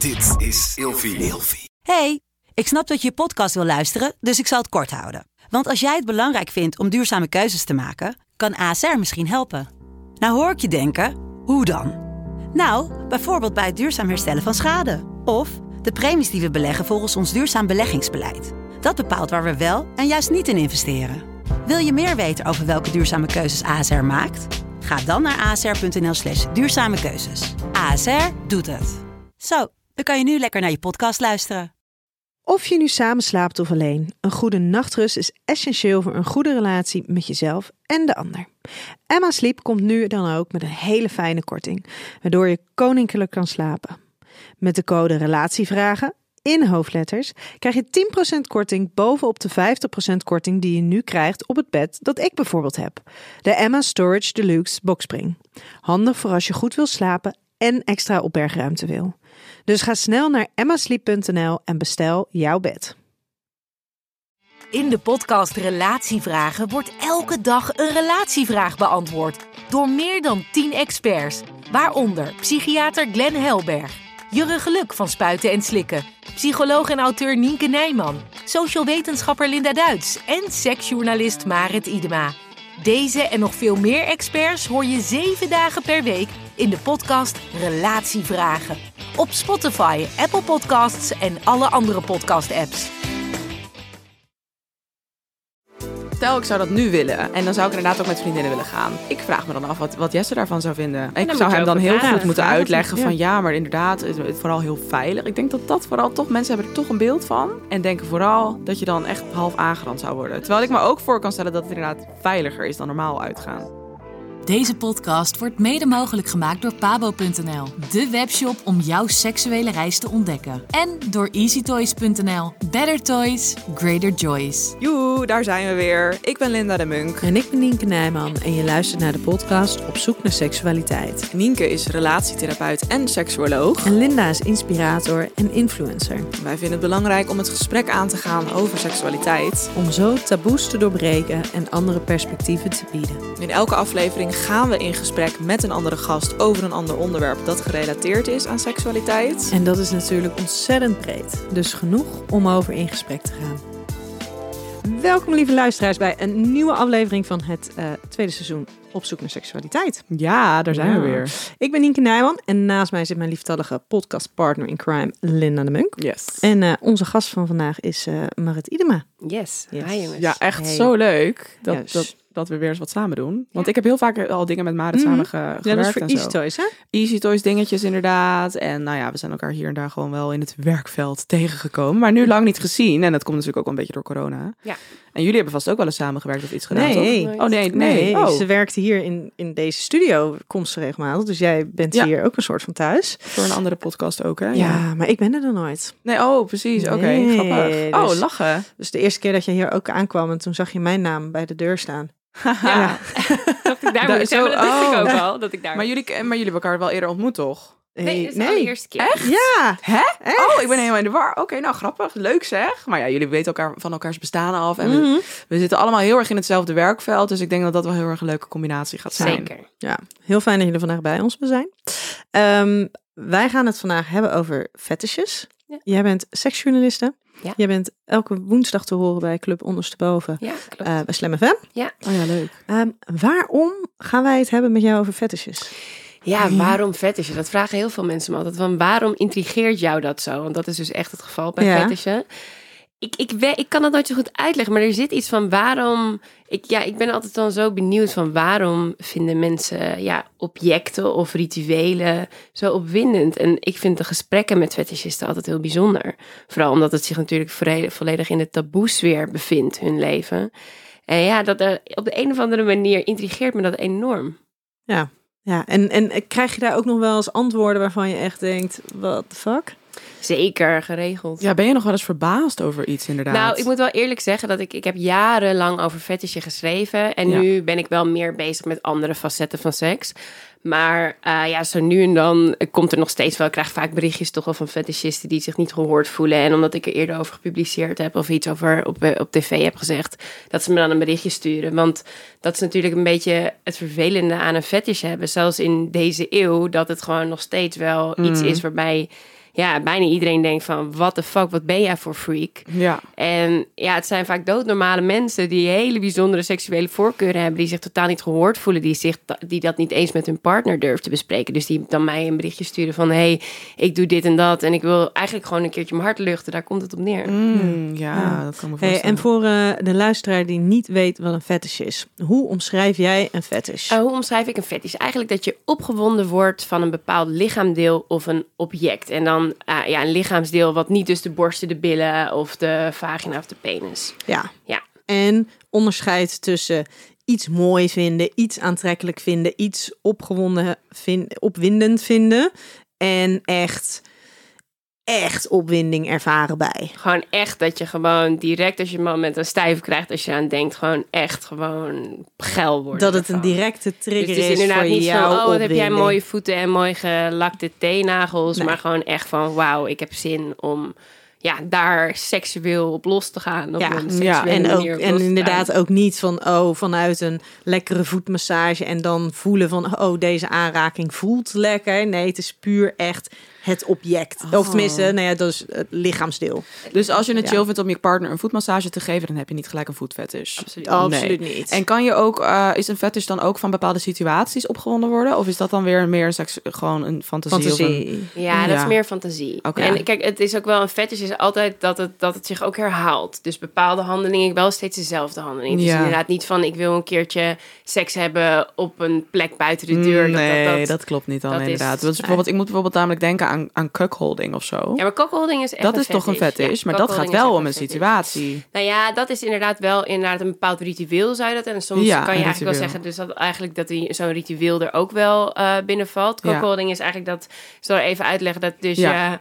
Dit is Ilfie. Hey, ik snap dat je je podcast wil luisteren, dus ik zal het kort houden. Want als jij het belangrijk vindt om duurzame keuzes te maken, kan ASR misschien helpen. Nou hoor ik je denken, hoe dan? Nou, bijvoorbeeld bij het duurzaam herstellen van schade. Of de premies die we beleggen volgens ons duurzaam beleggingsbeleid. Dat bepaalt waar we wel en juist niet in investeren. Wil je meer weten over welke duurzame keuzes ASR maakt? Ga dan naar asr.nl/duurzame keuzes. ASR doet het. Zo, dan kan je nu lekker naar je podcast luisteren. Of je nu samen slaapt of alleen, een goede nachtrust is essentieel voor een goede relatie met jezelf en de ander. Emma Sleep komt nu dan ook met een hele fijne korting, waardoor je koninklijk kan slapen. Met de code RELATIEVRAGEN in hoofdletters krijg je 10% korting bovenop de 50% korting die je nu krijgt op het bed dat ik bijvoorbeeld heb. De Emma Storage Deluxe Boxspring. Handig voor als je goed wil slapen en extra opbergruimte wil. Dus ga snel naar emmasleep.nl en bestel jouw bed. In de podcast Relatievragen wordt elke dag een relatievraag beantwoord door meer dan 10 experts, waaronder psychiater Glenn Helberg, Jurre Geluk van Spuiten en Slikken, psycholoog en auteur Nienke Nijman, social wetenschapper Linda Duits en seksjournalist Marit Idema. Deze en nog veel meer experts hoor je 7 dagen per week in de podcast Relatievragen. Op Spotify, Apple Podcasts en alle andere podcast-apps. Stel, ik zou dat nu willen. En dan zou ik inderdaad ook met vriendinnen willen gaan. Ik vraag me dan af wat Jesse daarvan zou vinden. Ik zou hem dan heel goed moeten uitleggen van ja, maar inderdaad, het vooral heel veilig. Ik denk dat vooral toch, mensen hebben er toch een beeld van. En denken vooral dat je dan echt half aangerand zou worden. Terwijl ik me ook voor kan stellen dat het inderdaad veiliger is dan normaal uitgaan. Deze podcast wordt mede mogelijk gemaakt door Pabo.nl, de webshop om jouw seksuele reis te ontdekken. En door EasyToys.nl. Better toys, greater joys. Joe, daar zijn we weer. Ik ben Linda de Munk. En ik ben Nienke Nijman en je luistert naar de podcast Op zoek naar seksualiteit. Nienke is relatietherapeut en seksuoloog. En Linda is inspirator en influencer. Wij vinden het belangrijk om het gesprek aan te gaan over seksualiteit. Om zo taboes te doorbreken en andere perspectieven te bieden. In elke aflevering gaan we in gesprek met een andere gast over een ander onderwerp dat gerelateerd is aan seksualiteit. En dat is natuurlijk ontzettend breed. Dus genoeg om over in gesprek te gaan. Welkom lieve luisteraars bij een nieuwe aflevering van het tweede seizoen Op zoek naar seksualiteit. Ja, daar zijn we weer. Ik ben Nienke Nijman en naast mij zit mijn lieftallige podcastpartner in crime Linda de Munk. Yes. En onze gast van vandaag is Marit Idema. Yes. Hi jongens. Ja, echt zo leuk dat we weer eens wat samen doen. Want ik heb heel vaak al dingen met Marit samen gewerkt. Ja, dat is voor en Easy zo. Toys, hè? Easy Toys dingetjes inderdaad. En nou ja, we zijn elkaar hier en daar gewoon wel in het werkveld tegengekomen. Maar nu lang niet gezien. En dat komt natuurlijk ook wel een beetje door corona. Ja. En jullie hebben vast ook wel eens samengewerkt of iets gedaan, Nee. toch? Oh, nee. Oh. Ze werkte hier in deze studio, komt ze regelmatig. Dus jij bent hier ook een soort van thuis. Voor een andere podcast ook, hè? Ja, maar ik ben er dan nooit. Nee, precies. Oké, grappig. Dus, lachen. Dus de eerste keer dat je hier ook aankwam en toen zag je mijn naam bij de deur staan. Ja. Dat ik daar moet zijn, maar dat wist ik ook al. Dat ik daar... Maar jullie hebben elkaar wel eerder ontmoet, toch? Nee, dat is de allereerste keer. Echt? Ja. Hè? Echt? Oh, ik ben helemaal in de war. Oké, nou grappig. Leuk zeg. Maar ja, jullie weten van elkaars bestaan af. En we zitten allemaal heel erg in hetzelfde werkveld. Dus ik denk dat dat wel heel erg een leuke combinatie gaat zijn. Zeker. Ja, heel fijn dat jullie vandaag bij ons wil zijn. Wij gaan het vandaag hebben over fetishes. Ja. Jij bent seksjournaliste. Ja. Jij bent elke woensdag te horen bij Club Ondersteboven. Ja, klopt. Bij Slam FM. Ja. Oh ja, leuk. Waarom gaan wij het hebben met jou over fetishes? Ja, waarom fetishen? Dat vragen heel veel mensen me altijd. Van waarom intrigeert jou dat zo? Want dat is dus echt het geval bij fetishen. Ik kan dat nooit zo goed uitleggen, maar er zit iets van waarom... Ik ben altijd dan zo benieuwd van waarom vinden mensen objecten of rituelen zo opwindend. En ik vind de gesprekken met fetishisten altijd heel bijzonder. Vooral omdat het zich natuurlijk volledig in de taboesfeer bevindt, hun leven. En ja, dat er op de een of andere manier intrigeert me dat enorm. Ja, en krijg je daar ook nog wel eens antwoorden waarvan je echt denkt, what the fuck? Zeker, geregeld. Ja, ben je nog wel eens verbaasd over iets inderdaad? Nou, ik moet wel eerlijk zeggen dat ik heb jarenlang over fetishen geschreven. En nu ben ik wel meer bezig met andere facetten van seks. Maar zo nu en dan komt er nog steeds wel... Ik krijg vaak berichtjes toch wel van fetishisten die zich niet gehoord voelen. En omdat ik er eerder over gepubliceerd heb of iets over op tv heb gezegd... dat ze me dan een berichtje sturen. Want dat is natuurlijk een beetje het vervelende aan een fetish hebben. Zelfs in deze eeuw, dat het gewoon nog steeds wel iets is waarbij... bijna iedereen denkt van, what the fuck, wat ben jij voor freak? Ja. En het zijn vaak doodnormale mensen die hele bijzondere seksuele voorkeuren hebben, die zich totaal niet gehoord voelen, die dat niet eens met hun partner durven te bespreken. Dus die dan mij een berichtje sturen van, hey, ik doe dit en dat en ik wil eigenlijk gewoon een keertje mijn hart luchten. Daar komt het op neer. Dat kan me voorstellen. En voor de luisteraar die niet weet wat een fetish is, hoe omschrijf jij een fetish? Hoe omschrijf ik een fetish? Eigenlijk dat je opgewonden wordt van een bepaald lichaamdeel of een object. En dan een lichaamsdeel wat niet dus de borsten, de billen of de vagina of de penis. Ja. Ja. En onderscheid tussen iets mooi vinden, iets aantrekkelijk vinden, iets opwindend vinden en echt opwinding ervaren bij. Gewoon echt dat je gewoon direct als je man met een stijf krijgt, als je aan denkt, gewoon echt gewoon geil wordt. Dat het een directe trigger dus het is inderdaad voor niet jou van, wat heb jij opwinding. mooie voeten en mooi gelakte teennagels, Nee. maar gewoon echt van, wauw, ik heb zin om daar seksueel op los te gaan. Op een seksuele En manier op los en te inderdaad gaan. ook niet van vanuit een lekkere voetmassage en dan voelen van deze aanraking voelt lekker. Nee, het is puur echt het object. Of tenminste, dat is het lichaamsdeel. Dus als je het chill vindt om je partner een voetmassage te geven, dan heb je niet gelijk een voetfetish. Absoluut. Niet. En kan je ook, is een fetish dan ook van bepaalde situaties opgewonden worden? Of is dat dan weer meer gewoon een fantasie? Fantasie. Ja, dat is meer fantasie. Oké. En kijk, het is ook wel een fetish is altijd dat het zich ook herhaalt. Dus bepaalde handelingen, wel steeds dezelfde handeling. Dus inderdaad niet van, ik wil een keertje seks hebben op een plek buiten de deur. Dat klopt niet dan dat inderdaad. is- Dus ik moet bijvoorbeeld namelijk denken aan cuckolding of zo. Ja, maar cuckolding is echt Dat is toch een fetish, Ja, maar dat gaat cuckolding is wel echt om een fetish. situatie. Nou ja, dat is inderdaad wel een bepaald ritueel, zou je dat. En soms Ja, kan je een eigenlijk wel ritueel. zeggen dus dat eigenlijk dat zo'n ritueel er ook wel binnenvalt. Ja. Cuckolding is eigenlijk dat, ik zal er even uitleggen, dat dus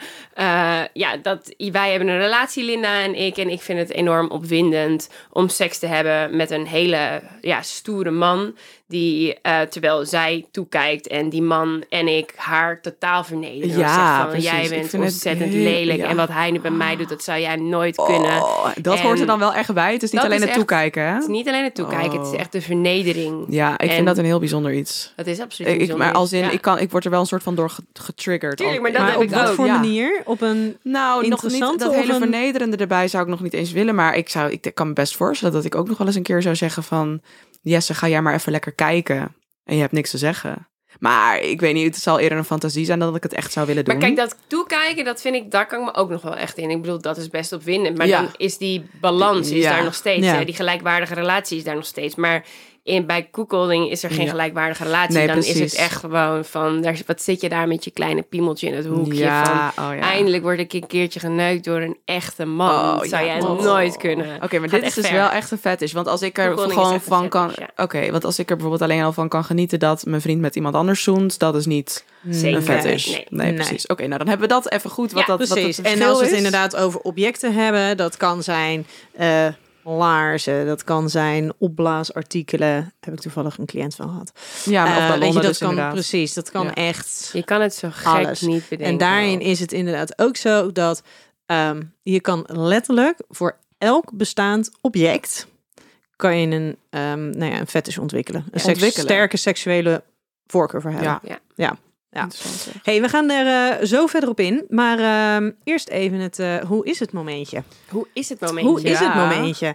dat wij hebben een relatie, Linda en ik vind het enorm opwindend om seks te hebben met een hele stoere man die terwijl zij toekijkt en die man en ik haar totaal vernederen. Ja, Zegt van, precies. jij Ik bent vind het ontzettend heel- lelijk ja. en wat hij nu bij mij doet, dat zou jij nooit kunnen. Dat En hoort er dan wel echt bij. Het is niet dat alleen is het echt- toekijken, hè? Het is niet alleen het toekijken, het is echt de vernedering. Ja, ik En vind dat een heel bijzonder iets. dat is absoluut niet Maar als in, ja. ik word er wel een soort van door getriggerd. Tuurlijk, Al- maar dat Maar heb op ik wat ook, voor ja. manier? Op een Nou, nog niet interessante dat of hele een- vernederende erbij zou ik nog niet eens willen. Maar ik kan me best voorstellen dat ik ook nog wel eens een keer zou zeggen van, Jesse, ga jij maar even lekker kijken. En je hebt niks te zeggen. Maar ik weet niet, het zal eerder een fantasie zijn dan dat ik het echt zou willen doen. Maar kijk, dat toekijken, dat vind ik, daar kan ik me ook nog wel echt in. Ik bedoel, dat is best opwindend. Maar Ja. dan is die balans is Ja. daar nog steeds. Ja. Hè? Die gelijkwaardige relatie is daar nog steeds. Maar bij cuckolding is er geen Ja. gelijkwaardige relatie. Nee, Dan is precies. het echt gewoon van, wat zit je daar met je kleine piemeltje in het hoekje Ja, van, oh ja. eindelijk word ik een keertje geneukt door een echte man. Dat zou jij nooit kunnen. Oké, maar Gaat dit is echt dus ver. wel echt een fetish. Want als ik er Cuckolding is gewoon echt een van kan... fetish, Oké, want als ik er bijvoorbeeld alleen al van kan genieten dat mijn vriend met iemand anders zoent, dat is niet Zeker. een fetish. Nee. Nee, precies. Oké, nou dan hebben we dat even goed. Wat Ja, dat, wat precies. het En verschil als we het is. inderdaad over objecten hebben, dat kan zijn laarzen, dat kan zijn opblaasartikelen. Daar heb ik toevallig een cliënt van gehad. Ja, maar of ballonnen weet je, dat dus kan inderdaad. precies, dat kan Ja. echt Je kan het zo gek alles. niet bedenken. En daarin is het inderdaad ook zo dat je kan letterlijk voor elk bestaand object kan je een fetish ontwikkelen. Een Ontwikkelen. sterke seksuele voorkeur voor hebben. Ja. Ja. Interessant, zeg. Hey, we gaan er zo verder op in. Maar eerst even hoe is het momentje? Hoe is het momentje? Hoe is het Ja. momentje?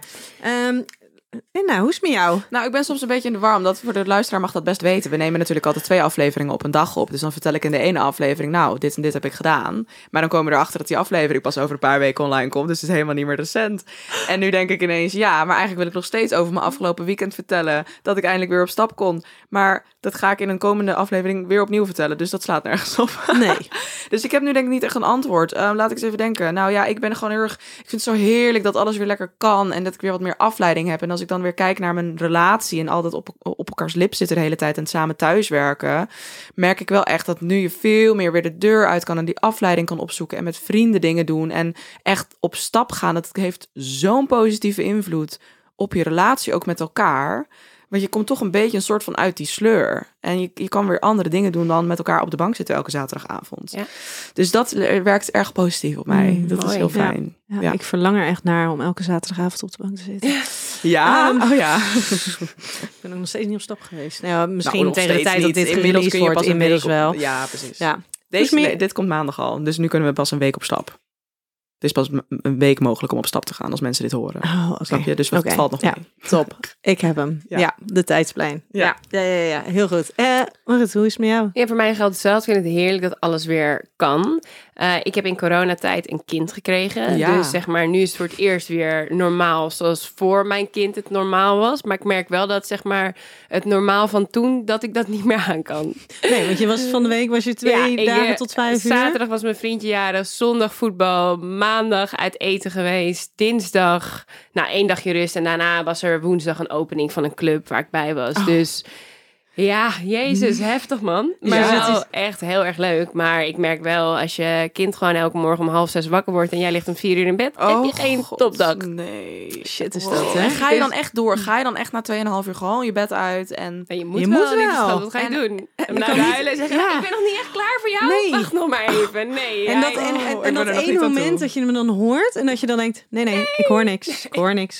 Linda, hoe is het met jou? Nou, ik ben soms een beetje in de war, omdat voor de luisteraar mag dat best weten. We nemen natuurlijk altijd 2 afleveringen op een dag op. Dus dan vertel ik in de ene aflevering, nou, dit en dit heb ik gedaan. Maar dan komen we erachter dat die aflevering pas over een paar weken online komt. Dus het is helemaal niet meer recent. En nu denk ik ineens, ja, maar eigenlijk wil ik nog steeds over mijn afgelopen weekend vertellen. Dat ik eindelijk weer op stap kon. Maar dat ga ik in een komende aflevering weer opnieuw vertellen. Dus dat slaat nergens op. Nee. Dus ik heb nu denk ik niet echt een antwoord. Laat ik eens even denken. Nou ja, ik ben gewoon heel erg... Ik vind het zo heerlijk dat alles weer lekker kan. En dat ik weer wat meer afleiding heb. En als ik dan weer kijk naar mijn relatie... en altijd op elkaars lip zitten de hele tijd... en samen thuiswerken... merk ik wel echt dat nu je veel meer weer de deur uit kan... en die afleiding kan opzoeken... en met vrienden dingen doen... en echt op stap gaan. Dat heeft zo'n positieve invloed... op je relatie ook met elkaar... Want je komt toch een beetje een soort van uit die sleur. En je kan weer andere dingen doen dan met elkaar op de bank zitten elke zaterdagavond. Ja. Dus dat werkt erg positief op mij. Dat is mooi. heel fijn. Ja, Ja. Ik verlang er echt naar om elke zaterdagavond op de bank te zitten. Ja? Oh ja. Ik ben ook nog steeds niet op stap geweest. Nou, misschien Nou, nog tegen de steeds tijd dat niet. dit Inmiddels gereleased kun je wordt, pas een inmiddels week wel. op- Ja, precies. Ja. Dit komt maandag al. Dus nu kunnen we pas een week op stap. Het is pas een week mogelijk om op stap te gaan als mensen dit horen. Oh, okay. Snap je? Dus het valt nog mee. Top. Ik heb hem. Ja, de tijdsplein. Ja. Heel goed. Marit, hoe is het met jou? Ja, voor mij geldt het zelfs. Ik vind het heerlijk dat alles weer kan. Ik heb in coronatijd een kind gekregen. Ja. Dus zeg maar, nu is het voor het eerst weer normaal zoals voor mijn kind het normaal was. Maar ik merk wel dat zeg maar het normaal van toen, dat ik dat niet meer aan kan. Nee, want je was van de week 2 dagen tot 5 uur. Zaterdag was mijn vriendje jarig, zondag voetbal, maandag uit eten geweest, dinsdag 1 dagje rust. En daarna was er woensdag een opening van een club waar ik bij was. Oh. Dus ja, jezus, heftig man. Maar wel echt heel erg leuk. Maar ik merk wel, als je kind gewoon elke morgen om 5:30 wakker wordt en jij ligt om 4 uur in bed, heb je geen topdag. Nee. Shit is dat, hè? En ga je dan echt door? Ga je dan echt na 2,5 uur gewoon je bed uit? En je moet wel. Wat ga je doen? En dan huilen en zeggen, ik ben nog niet echt klaar voor jou. Nee. Wacht nog maar even. Nee. En dat ene moment dat je hem dan hoort en dat je dan denkt, nee, ik hoor niks.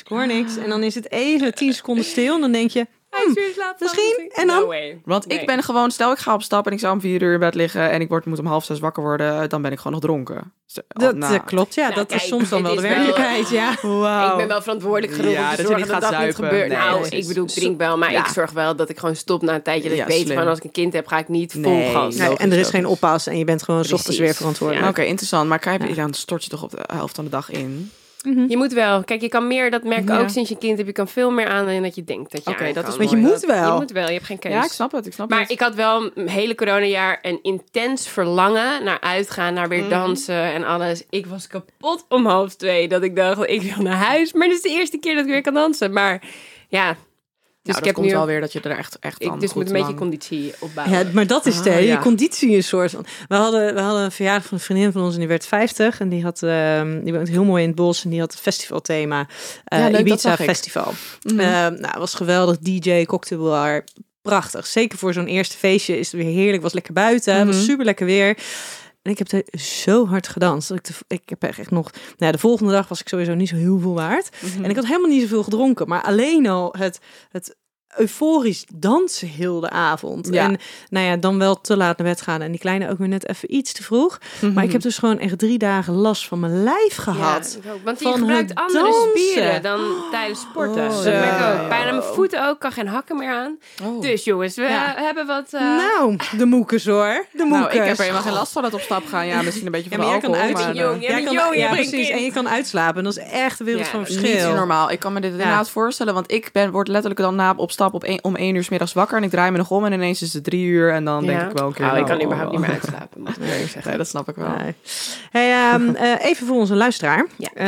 En dan is het even 10 seconden stil en dan denk je, misschien. En dan? Want ik ben gewoon, stel ik ga op stap en ik zou om 4 uur in bed liggen en ik moet om 5:30 wakker worden, dan ben ik gewoon nog dronken. Dat klopt, ja. Dat is soms dan wel de werkelijkheid, ja. Wow. Ik ben wel verantwoordelijk genoeg om te zorgen dat niet gebeurt. Ik bedoel, ik drink wel, maar ik zorg wel dat ik gewoon stop na een tijdje. Dat ik weet van, als ik een kind heb, ga ik niet vol gas. En er is geen oppas en je bent gewoon 's ochtends weer verantwoordelijk. Oké, interessant. Maar dan stort je toch op de helft van de dag in? Je moet wel. Kijk, je kan meer, dat merk ik ook sinds je kind hebt. Je kan veel meer aan dan dat je denkt dat je aan dat is Want je moet wel. Je moet wel, je hebt geen keuze. Ja, ik snap het. Maar ik had wel een hele coronajaar een intens verlangen naar uitgaan, naar weer dansen en alles. Ik was kapot om 1:30 dat ik dacht, ik wil naar huis. Maar dit is de eerste keer dat ik weer kan dansen. Maar ja... Dus ik heb nu wel weer dat je er echt van dus moet een beetje conditie opbouwen. Ja, maar dat is je conditie een soort van. We hadden een verjaardag van een vriendin van ons en die werd 50 en die woont heel mooi in het bos en die had een festivalthema, Ibiza Festival. Was geweldig, DJ, cocktailbar, prachtig. Zeker voor zo'n eerste feestje is het weer heerlijk. Was lekker buiten, was super lekker weer. En ik heb er zo hard gedanst. Ik heb echt nog... de volgende dag was ik sowieso niet zo heel veel waard. En ik had helemaal niet zoveel gedronken. Maar alleen al het euforisch dansen heel de avond. Ja. En dan wel te laat naar bed gaan. En die kleine ook weer net even iets te vroeg. Maar ik heb dus gewoon echt 3 dagen last van mijn lijf gehad. Ja, want je gebruikt andere spieren dan tijdens sporten. Dat merk ik ook. Bijna mijn voeten ook. Kan geen hakken meer aan. Dus jongens, we hebben wat... de moekers hoor. De moekers. Ik heb er helemaal geen last van het op stap gaan. Ja, misschien een beetje van de alcohol. Ja, precies. En je kan uitslapen. En dat is echt de wereld van verschil. Niet zo normaal. Ik kan me dit inderdaad voorstellen. Want ik word letterlijk dan na op stap om 1 uur 's middags wakker en ik draai me nog om en ineens is het 3 uur en dan denk ik wel een keer... ik kan überhaupt niet meer uitslapen. Nee, dat snap ik wel. Nee. Hey, even voor onze luisteraar.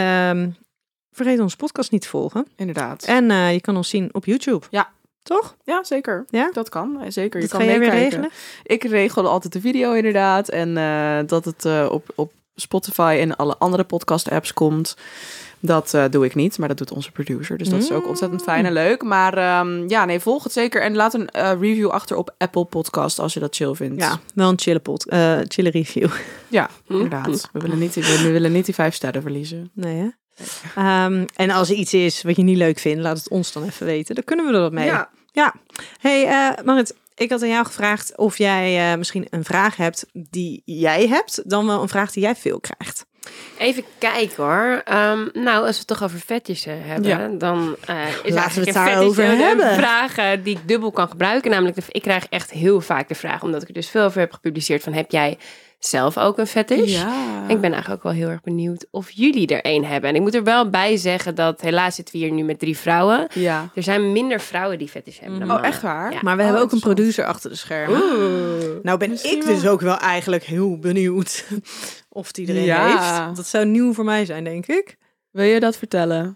Vergeet onze podcast niet te volgen. Inderdaad. En je kan ons zien op YouTube. Ja. Toch? Ja, zeker. Ja? Dat kan. Zeker. Dat je kan ga jij weer meekijken. regelen? Ik regel altijd de video inderdaad en dat het op Spotify en alle andere podcast apps komt. Dat doe ik niet, maar dat doet onze producer. Dus dat is ook ontzettend fijn en leuk. Maar volg het zeker. En laat een review achter op Apple Podcast als je dat chill vindt. Ja, wel een chille review. Ja, inderdaad. We willen niet die 5 sterren verliezen. Nee, hè? En als er iets is wat je niet leuk vindt, laat het ons dan even weten. Dan kunnen we er wat mee. Ja. Hey, Marit, ik had aan jou gevraagd of jij misschien een vraag hebt die jij hebt, dan wel een vraag die jij veel krijgt. Even kijken hoor. Als we het toch over fetishen hebben, dan is laten we het een daarover hebben. Een vraag die ik dubbel kan gebruiken. Namelijk, ik krijg echt heel vaak de vraag, omdat ik er dus veel over heb gepubliceerd, van heb jij zelf ook een fetish? Ja. Ik ben eigenlijk ook wel heel erg benieuwd of jullie er een hebben. En ik moet er wel bij zeggen dat helaas zitten we hier nu met 3 vrouwen. Ja. Er zijn minder vrouwen die fetish hebben dan mannen. Echt waar? Ja. Maar we hebben ook een producer achter de schermen. Nou ben ik dus ook wel eigenlijk heel benieuwd of die er een heeft. Dat zou nieuw voor mij zijn, denk ik. Wil je dat vertellen?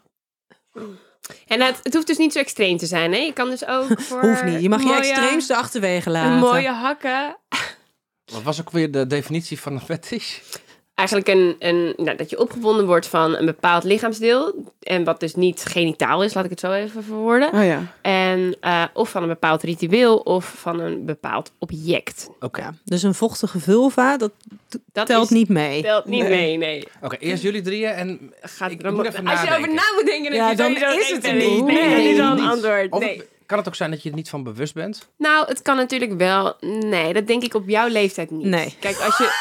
En het hoeft dus niet zo extreem te zijn, hè? Je kan dus ook voor... Hoeft niet. Je mag je extreemste achterwege laten. Mooie hakken. Wat was ook weer de definitie van een fetish? eigenlijk dat je opgewonden wordt van een bepaald lichaamsdeel. En wat dus niet genitaal is, laat ik het zo even verwoorden. Oh ja. En of van een bepaald ritueel of van een bepaald object. Oké. Ja, dus een vochtige vulva, dat telt niet mee. Telt niet mee, nee. Oké, eerst jullie drieën en ik moet even als je erover na moet denken, dan is het er niet. Nee, dat is al een antwoord. Of Nee. kan het ook zijn dat je er niet van bewust bent? Nou, het kan natuurlijk wel. Nee, dat denk ik op jouw leeftijd niet. Nee. Kijk, als je...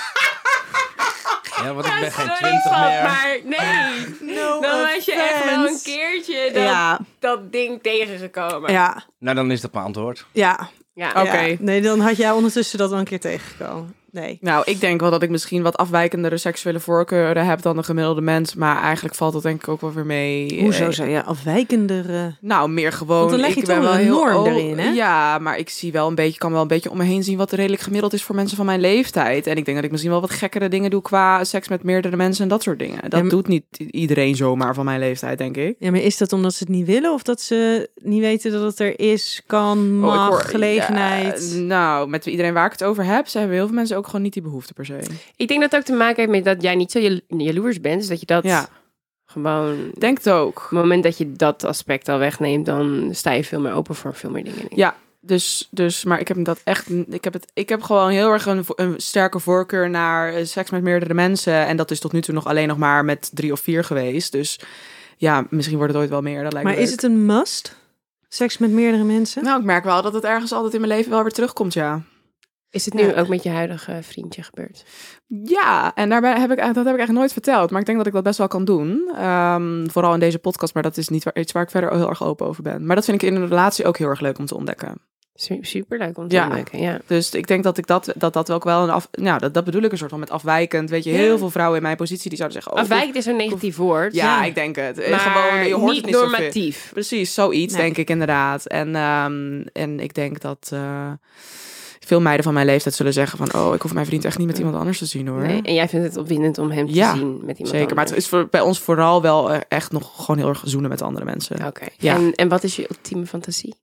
Ja, want ik ben geen Sorry, 20 schat, meer. maar nee. Dan was je echt wel een keertje dat ding tegengekomen. Ja. Nou, dan is dat mijn antwoord. Ja. Ja. Oké. Ja. Nee, dan had jij ondertussen dat wel een keer tegengekomen. Nee. Nou, ik denk wel dat ik misschien wat afwijkendere seksuele voorkeuren heb dan de gemiddelde mens. Maar eigenlijk valt dat denk ik ook wel weer mee. Hoezo zou je afwijkendere... Nou, meer gewoon... Want dan leg je ik toch ben wel wel een heel norm erin, hè? Ja, maar ik zie wel kan wel een beetje om me heen zien wat redelijk gemiddeld is voor mensen van mijn leeftijd. En ik denk dat ik misschien wel wat gekkere dingen doe qua seks met meerdere mensen en dat soort dingen. Dat doet niet iedereen zomaar van mijn leeftijd, denk ik. Ja, maar is dat omdat ze het niet willen of dat ze niet weten dat het er is, kan, mag, gelegenheid? Nou, met iedereen waar ik het over heb, ze hebben heel veel mensen ook gewoon niet die behoefte per se. Ik denk dat het ook te maken heeft met dat jij niet zo jaloers bent. Dus dat je dat gewoon... Denk het ook. Op het moment dat je dat aspect al wegneemt, dan sta je veel meer open voor veel meer dingen. Ja, dus, maar ik heb dat echt... Ik heb gewoon heel erg een sterke voorkeur naar seks met meerdere mensen. En dat is tot nu toe alleen nog maar met 3 of 4 geweest. Dus ja, misschien wordt het ooit wel meer. Dat lijkt me Maar is leuk. het een must? Seks met meerdere mensen? Nou, ik merk wel dat het ergens altijd in mijn leven wel weer terugkomt, ja. Is het nu ook met je huidige vriendje gebeurd? Ja, en dat heb ik eigenlijk nooit verteld. Maar ik denk dat ik dat best wel kan doen. Vooral in deze podcast, maar dat is niet iets waar ik verder heel erg open over ben. Maar dat vind ik in een relatie ook heel erg leuk om te ontdekken. Superleuk om te ontdekken, ja. Dus ik denk dat ik dat ook wel dat bedoel ik een soort van met afwijkend. Weet je, heel veel vrouwen in mijn positie die zouden zeggen... Afwijkend is een negatief woord. Ja, ik denk het. Maar gewoon, je hoort niet het niet normatief. Zoveel. Precies, zoiets denk ik inderdaad. En ik denk dat... veel meiden van mijn leeftijd zullen zeggen van... ik hoef mijn vriend echt niet met iemand anders te zien, hoor. Nee, en jij vindt het opwindend om hem te zien met iemand zeker. anders. Maar het is bij ons vooral wel echt nog gewoon heel erg zoenen met andere mensen. Oké. Ja. En wat is je ultieme fantasie?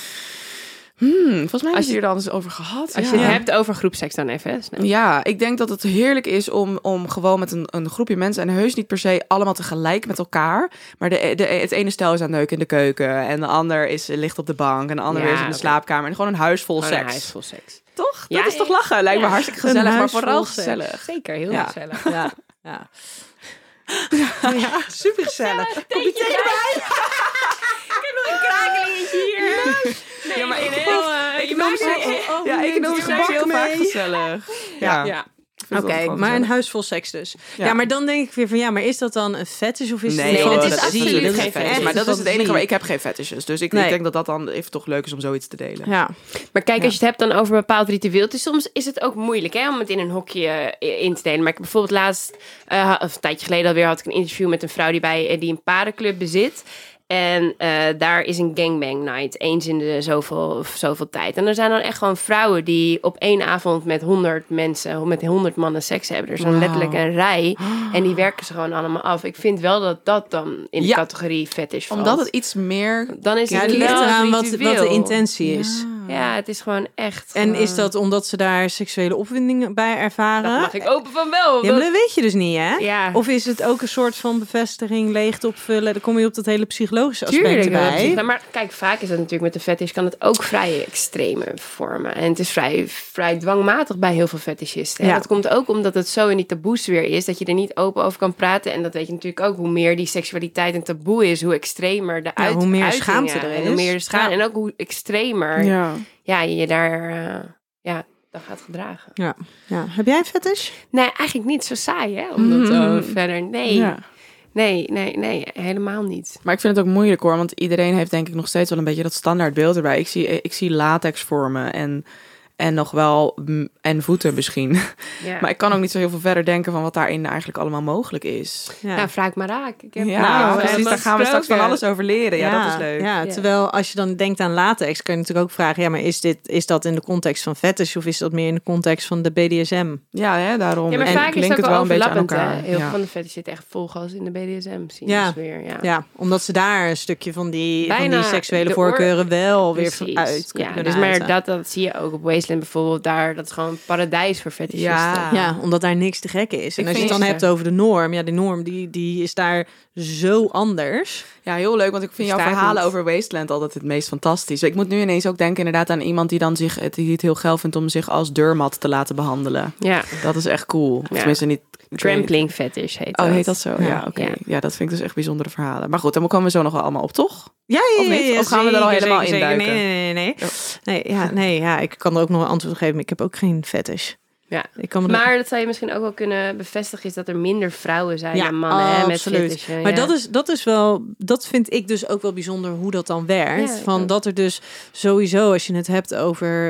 Volgens mij hebben we hier dan eens over gehad. Als je het hebt over groepseks dan even. Hè, snel. Ja, ik denk dat het heerlijk is om gewoon met een groepje mensen... en heus niet per se allemaal tegelijk met elkaar... maar het ene stel is aan het neuken in de keuken... en de ander ligt op de bank... en de ander is in de slaapkamer... en gewoon een huis vol seks. Een huis vol seks. Toch? Ja, dat is toch lachen? Lijkt me hartstikke gezellig, maar vooral seks. gezellig. Zeker, heel gezellig. Ja. Ja, super gezellig. Kom je tegenbij? Ik heb nog een krakelingetje hier. Nee, Ja, maar ik ik noem seks heel vaak gezellig. Ja. Oké, maar een huis vol seks dus. Ja, maar dan denk ik weer van maar is dat dan een fetish of is het Nee, een dat fantasie? is absoluut Dat geen fetish. Maar dat is het enige waar ik heb geen fetishes. Dus ik denk dat dat dan even toch leuk is om zoiets te delen. Ja. Maar kijk, als je het hebt dan over een bepaald ritueel, soms is het ook moeilijk om het in een hokje in te delen. Maar ik bijvoorbeeld laatst, of een tijdje geleden alweer, had ik een interview met een vrouw die een parenclub bezit. En daar is een gangbang night, eens in de zoveel tijd. En er zijn dan echt gewoon vrouwen die op 1 avond met 100 mensen, met 100 mannen seks hebben. Er is dan letterlijk een rij en die werken ze gewoon allemaal af. Ik vind wel dat dat dan in de categorie fetish valt. Omdat het iets meer... Dan is het het ligt wel eraan een wat ritueel. de intentie is. Ja, het is gewoon echt... En is dat omdat ze daar seksuele opwinding bij ervaren? Dat mag ik open van wel. Ja, maar dat weet je dus niet, hè? Ja. Of is het ook een soort van bevestiging, leegte opvullen? Dan kom je op dat hele psychologische aspect erbij. Maar kijk, vaak is dat natuurlijk met de fetish, kan het ook vrij extreme vormen. En het is vrij dwangmatig bij heel veel fetishisten. Ja. Dat komt ook omdat het zo in die taboesfeer is, dat je er niet open over kan praten. En dat weet je natuurlijk ook, hoe meer die seksualiteit een taboe is, hoe extremer de hoe meer uitingen schaamte er en is. hoe meer schaamte. Ja. En ook hoe extremer je daar dan gaat gedragen. Ja. Heb jij een fetish? Nee, eigenlijk niet zo saai, hè? Omdat verder, nee. Ja. Nee, helemaal niet. Maar ik vind het ook moeilijk, hoor. Want iedereen heeft denk ik nog steeds wel een beetje dat standaardbeeld erbij. Ik zie latex vormen en nog wel... en voeten misschien. Ja. Maar ik kan ook niet zo heel veel verder denken van wat daarin eigenlijk allemaal mogelijk is. Ja. Nou, vraag maar raak. Ik heb precies. Daar gaan we straks van alles over leren. Ja, dat is leuk. Ja, terwijl als je dan denkt aan latex, kan je natuurlijk ook vragen... maar is dat in de context van fetish of is dat meer in de context van de BDSM? Ja, daarom. Ja, maar en vaak is het ook wel een beetje aan overlappend. elkaar. Heel veel van de fetish zit echt volgas in de BDSM. Ja, omdat ze daar een stukje van die seksuele de voorkeuren wel weer precies. uit Ja, kunnen dus uiten. maar dat zie je ook op Wasteland. Wasteland bijvoorbeeld, daar, dat is gewoon een paradijs voor fetishisten. Ja, omdat daar niks te gek is. En als je het dan hebt over de norm, ja, de norm die is daar zo anders. Ja, heel leuk, want ik vind jouw verhalen over Wasteland altijd het meest fantastisch. Ik moet nu ineens ook denken inderdaad aan iemand die dan die het heel geil vindt om zich als deurmat te laten behandelen. Ja. Dat is echt cool. Of tenminste niet... Trampling fetish heet dat. Oh, heet dat zo? Ja, oké. Ja. Ja, dat vind ik dus echt bijzondere verhalen. Maar goed, dan komen we zo nog wel allemaal op, toch? Ja, of niet? Of gaan we er al helemaal in duiken? Nee, ik kan er ook nog een antwoord op geven. Maar ik heb ook geen fetish. Ja, maar dat zou je misschien ook wel kunnen bevestigen, is dat er minder vrouwen zijn dan mannen met fetishen. Maar dat is wel, dat vind ik dus ook wel bijzonder hoe dat dan werkt. Dat er dus sowieso, als je het hebt over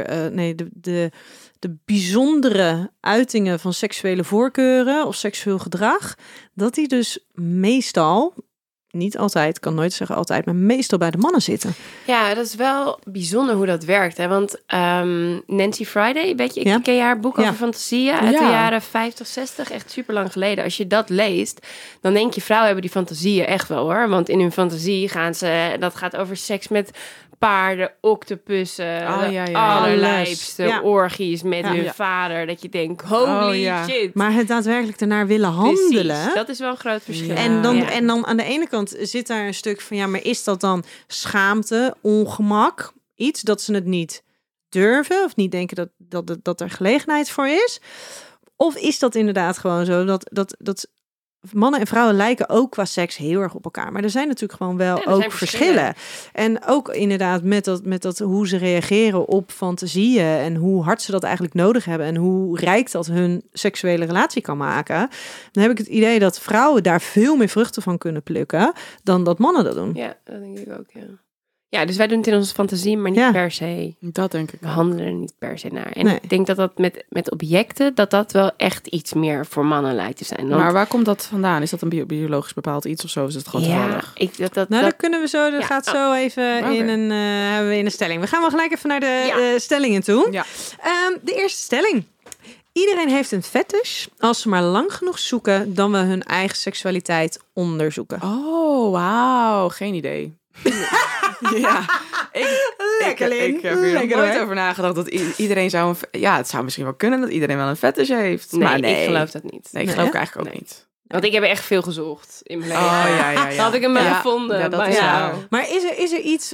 de bijzondere uitingen van seksuele voorkeuren of seksueel gedrag, dat die dus meestal, niet altijd, kan nooit zeggen altijd, maar meestal bij de mannen zitten. Ja, dat is wel bijzonder hoe dat werkt. Hè? Want Nancy Friday, ik ken je haar boek over fantasieën uit de jaren 50, 60, echt super lang geleden. Als je dat leest, dan denk je, vrouwen hebben die fantasieën echt wel hoor. Want in hun fantasie dat gaat over seks met paarden, octopussen, allerlijpste orgies met hun vader. Dat je denkt, holy shit. Maar het daadwerkelijk ernaar willen handelen. Precies, dat is wel een groot verschil. Ja. En dan aan de ene kant zit daar een stuk van, maar is dat dan schaamte, ongemak, iets dat ze het niet durven of niet denken dat er gelegenheid voor is? Of is dat inderdaad gewoon zo dat mannen en vrouwen lijken ook qua seks heel erg op elkaar. Maar er zijn natuurlijk gewoon wel ook verschillen. En ook inderdaad met dat hoe ze reageren op fantasieën en hoe hard ze dat eigenlijk nodig hebben en hoe rijk dat hun seksuele relatie kan maken. Dan heb ik het idee dat vrouwen daar veel meer vruchten van kunnen plukken dan dat mannen dat doen. Ja, dat denk ik ook, Ja, dus wij doen het in onze fantasie, maar niet per se. Dat denk ik. We handelen er niet per se naar. En ik denk dat met objecten, dat wel echt iets meer voor mannen lijkt te zijn. Want... Maar waar komt dat vandaan? Is dat een biologisch bepaald iets of zo? Is het gewoon toevallig? Dat kunnen we zo. Dat gaat zo even hebben we in een stelling. We gaan wel gelijk even naar de stellingen toe. Ja. De eerste stelling. Iedereen heeft een fetish als ze maar lang genoeg zoeken dan we hun eigen seksualiteit onderzoeken. Oh, wauw. Geen idee. Ja, ik heb hier nog nooit over nagedacht dat iedereen zou het zou misschien wel kunnen dat iedereen wel een fetish heeft. Nee, maar ik geloof dat niet. Nee, ik geloof eigenlijk ook niet. Want ik heb echt veel gezocht in mijn leven. Ja. Had ik hem maar gevonden. Ja, dat is waar. Maar is er iets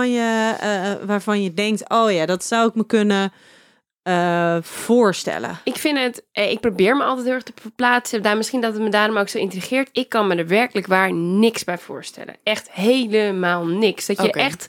waarvan je denkt, dat zou ik me kunnen voorstellen? Ik vind het, ik probeer me altijd heel erg te verplaatsen. Misschien dat het me daarom ook zo intrigeert. Ik kan me er werkelijk waar niks bij voorstellen. Echt helemaal niks. Dat je echt,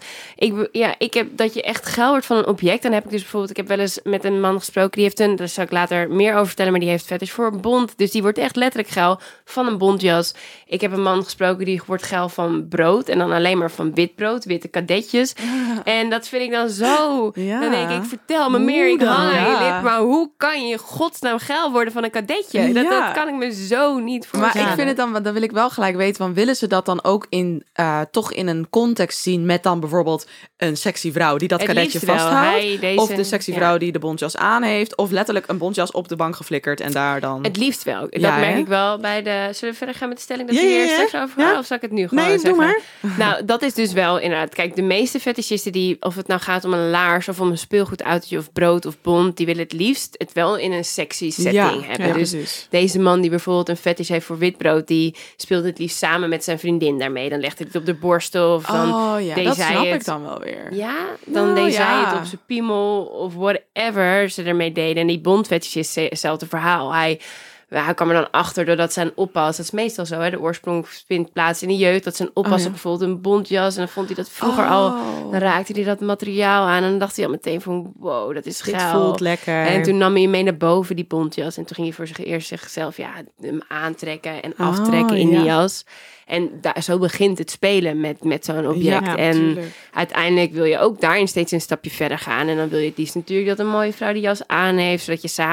dat je echt geil wordt van een object. Dan heb ik dus bijvoorbeeld, ik heb wel eens met een man gesproken, die heeft daar zal ik later meer over vertellen, maar die heeft fetish voor een bont. Dus die wordt echt letterlijk geil van een bontjas. Ik heb een man gesproken, die wordt geil van brood en dan alleen maar van wit brood, witte kadetjes. En dat vind ik dan zo. Dan denk ik, vertel me meer. Ik hang aan je lip, maar hoe kan je in godsnaam geil worden van een kadetje? Dat kan ik me zo niet voorstellen. Maar ik vind het dan wil ik wel gelijk weten, van willen ze dat dan ook toch in een context zien met dan bijvoorbeeld een sexy vrouw die dat kadetje vasthoudt? Of de sexy vrouw die de bontjas aan heeft? Of letterlijk een bontjas op de bank geflikkerd en daar dan... Het liefst wel. Dat merk ik wel bij de... Zullen we verder gaan met de stelling dat we hier straks over gaan? Of zal ik het nu gewoon zeggen? Doe maar. Nou, dat is dus wel inderdaad... Kijk, de meeste fetishisten die... Of het nou gaat om een laars of om een speelgoedautootje of brood of bont, die willen het liefst het wel in een sexy setting hebben. Ja, dus deze man die bijvoorbeeld een fetish heeft voor witbrood, die speelt het liefst samen met zijn vriendin daarmee. Dan legt hij het op de borstel of dan dat snap ik dan wel weer. Ja, dan deed zij het op zijn piemel of whatever ze ermee deden. En die bontfetish is hetzelfde verhaal. Hij kwam er dan achter doordat zijn oppas, dat is meestal zo, hè, de oorsprong vindt plaats in de jeugd, dat zijn oppas bijvoorbeeld een bontjas en dan vond hij dat vroeger al, dan raakte hij dat materiaal aan en dan dacht hij al meteen van wow, dat is geil. Dit voelt lekker. En toen nam hij mee naar boven die bontjas en toen ging hij voor zichzelf hem aantrekken en aftrekken in die jas. En zo begint het spelen met zo'n object. Ja, en uiteindelijk wil je ook daarin steeds een stapje verder gaan. En dan wil je het liefst natuurlijk dat een mooie vrouw die jas aan heeft, zodat je samen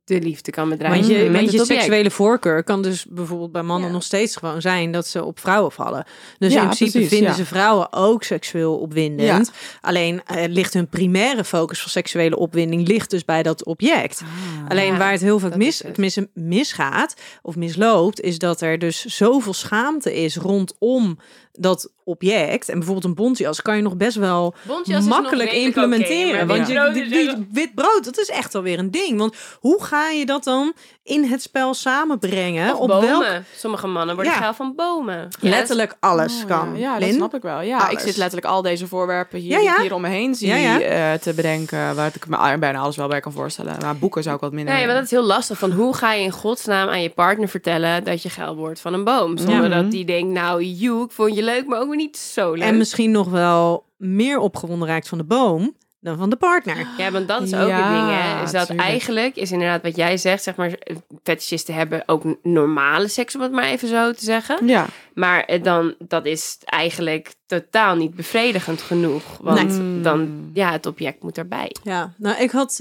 de liefde kan bedrijven. Want je seksuele voorkeur kan dus bijvoorbeeld bij mannen nog steeds gewoon zijn dat ze op vrouwen vallen. Dus in principe vinden ze vrouwen ook seksueel opwindend. Ja. Alleen ligt hun primaire focus van seksuele opwinding ligt dus bij dat object. Alleen waar het heel vaak misgaat of misloopt, is dat er dus zoveel schaamte is rondom dat object. En bijvoorbeeld een bontjas kan je nog best wel makkelijk implementeren. Want die wit brood, dat is echt alweer een ding. Want hoe ga je dat dan in het spel samenbrengen? Of bomen. Sommige mannen worden geil van bomen. Letterlijk alles kan. Ja, dat snap ik wel. Ja, alles. Ik zit letterlijk al deze voorwerpen hier om me heen te bedenken. Waar ik me bijna alles wel bij kan voorstellen. Maar boeken zou ik wat minder. Nee, maar dat is heel lastig. Van hoe ga je in godsnaam aan je partner vertellen dat je geil wordt van een boom? Zonder dat die denkt, nou, ik vond je leuk, maar ook niet zo leuk. En misschien nog wel meer opgewonden raakt van de boom dan van de partner. Ja, want dat is ook het ding, hè. Is dat eigenlijk, is inderdaad wat jij zegt, zeg maar, fetishisten hebben ook normale seks, om het maar even zo te zeggen. Ja. Maar dan, dat is eigenlijk totaal niet bevredigend genoeg. Want dan, het object moet erbij. Ja, nou, ik had,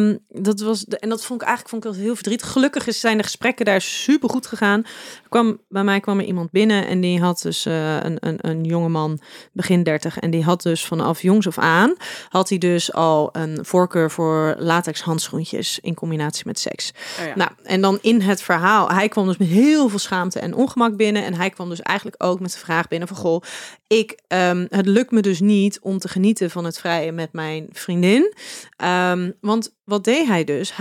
en dat vond ik wel heel verdrietig. Gelukkig zijn de gesprekken daar super goed gegaan. Bij mij kwam er iemand binnen en die had dus een jongeman, begin 30. En die had dus vanaf jongs af aan, had hij dus al een voorkeur voor latex handschoentjes in combinatie met seks. Oh ja. Nou, en dan in het verhaal, hij kwam dus met heel veel schaamte en ongemak binnen. En hij kwam dus eigenlijk ook met de vraag binnen van, goh, het lukt me dus niet om te genieten van het vrijen met mijn vriendin. Want wat deed hij dus?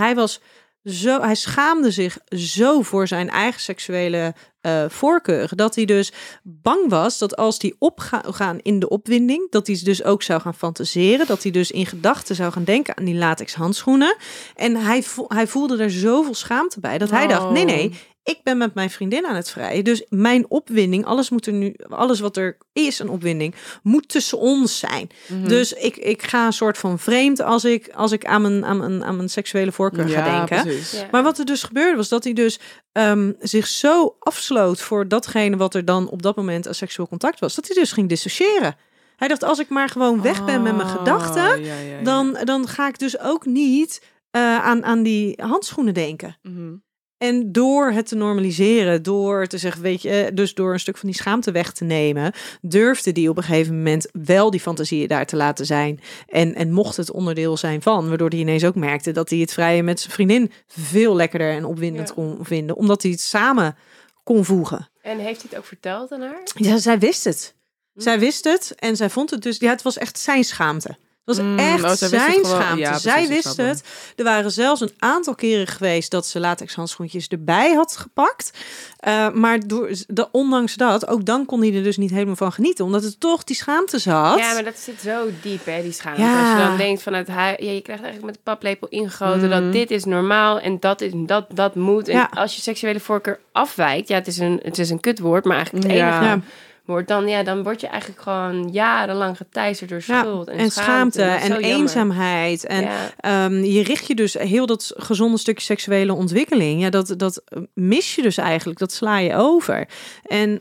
Hij schaamde zich zo voor zijn eigen seksuele voorkeur, dat hij dus bang was dat als die opgaan in de opwinding, dat hij dus ook zou gaan fantaseren, dat hij dus in gedachten zou gaan denken aan die latex handschoenen. En hij voelde er zoveel schaamte bij, dat hij dacht, nee, ik ben met mijn vriendin aan het vrijen. Dus mijn opwinding, alles wat er is, een opwinding, moet tussen ons zijn. Mm-hmm. Dus ik ga een soort van vreemd als ik aan mijn seksuele voorkeur ga denken. Ja. Maar wat er dus gebeurde was dat hij dus zich zo afsloot voor datgene wat er dan op dat moment een seksueel contact was, dat hij dus ging dissociëren. Hij dacht, als ik maar gewoon weg ben met mijn gedachten, dan ga ik dus ook niet aan die handschoenen denken. Mm-hmm. En door het te normaliseren, door te zeggen, weet je, dus door een stuk van die schaamte weg te nemen, durfde die op een gegeven moment wel die fantasieën daar te laten zijn. En mocht het onderdeel zijn van, waardoor hij ineens ook merkte dat hij het vrijen met zijn vriendin veel lekkerder en opwindend kon vinden, omdat hij het samen kon voegen. En heeft hij het ook verteld aan haar? Ja, zij wist het. Zij wist het en zij vond het dus, het was echt zijn schaamte. Het was echt zijn schaamte. Ja, zij wist het. Er waren zelfs een aantal keren geweest dat ze latex handschoentjes erbij had gepakt. Maar ondanks dat, ook dan kon hij er dus niet helemaal van genieten. Omdat het toch die schaamte zat. Ja, maar dat zit zo diep, hè, die schaamte. Ja. Als je dan denkt vanuit je krijgt eigenlijk met de paplepel ingegoten dat dit is normaal en dat moet. En als je seksuele voorkeur afwijkt, het is een kutwoord, maar eigenlijk het enige... Ja. Dan word je eigenlijk gewoon jarenlang geteisterd door schuld en schaamte en eenzaamheid. En je richt je dus heel dat gezonde stukje seksuele ontwikkeling. Ja, dat mis je dus eigenlijk. Dat sla je over. En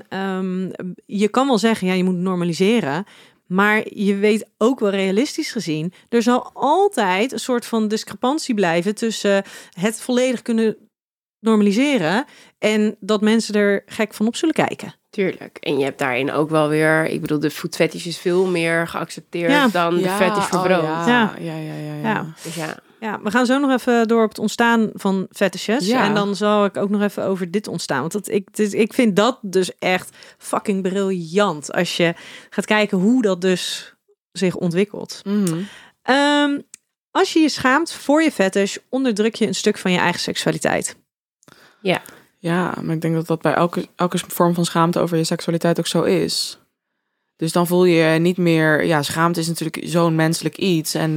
je kan wel zeggen, je moet normaliseren. Maar je weet ook wel realistisch gezien, er zal altijd een soort van discrepantie blijven tussen het volledig kunnen normaliseren en dat mensen er gek van op zullen kijken. Tuurlijk. En je hebt daarin ook wel weer, ik bedoel, de food fetish is veel meer geaccepteerd dan de fetish voor brood. Dus we gaan zo nog even door op het ontstaan van fetishes. Ja. En dan zal ik ook nog even over dit ontstaan. Want ik vind dat dus echt fucking briljant. Als je gaat kijken hoe dat dus zich ontwikkelt. Mm-hmm. Als je je schaamt voor je fetish, onderdruk je een stuk van je eigen seksualiteit. Ja. Ja, maar ik denk dat dat bij elke vorm van schaamte over je seksualiteit ook zo is. Dus dan voel je niet meer... Ja, schaamte is natuurlijk zo'n menselijk iets. En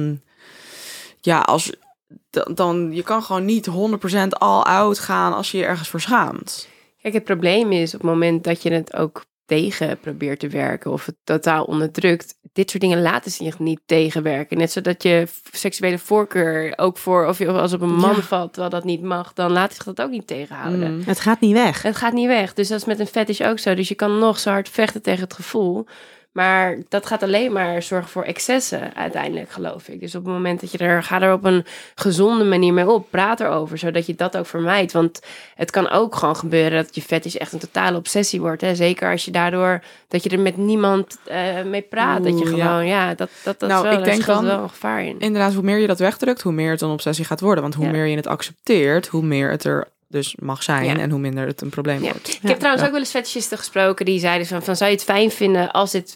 je kan gewoon niet 100% all out gaan als je je ergens voor schaamt. Kijk, het probleem is op het moment dat je het ook tegen probeert te werken of het totaal onderdrukt, dit soort dingen laten zich niet tegenwerken. Net zodat je seksuele voorkeur ook voor, of als op een man valt, terwijl dat niet mag, dan laat zich dat ook niet tegenhouden. Het gaat niet weg. Het gaat niet weg. Dus dat is met een fetish ook zo. Dus je kan nog zo hard vechten tegen het gevoel. Maar dat gaat alleen maar zorgen voor excessen uiteindelijk, geloof ik. Dus op het moment dat je ga er op een gezonde manier mee op. Praat erover, zodat je dat ook vermijdt. Want het kan ook gewoon gebeuren dat je fetish echt een totale obsessie wordt. Hè? Zeker als je daardoor, dat je er met niemand mee praat. Dat je gewoon, ik denk dan wel een gevaar in. Inderdaad, hoe meer je dat wegdrukt, hoe meer het een obsessie gaat worden. Want hoe meer je het accepteert, hoe meer het er dus mag zijn en hoe minder het een probleem wordt. Ik heb trouwens ook wel eens fetishisten gesproken die zeiden van zou je het fijn vinden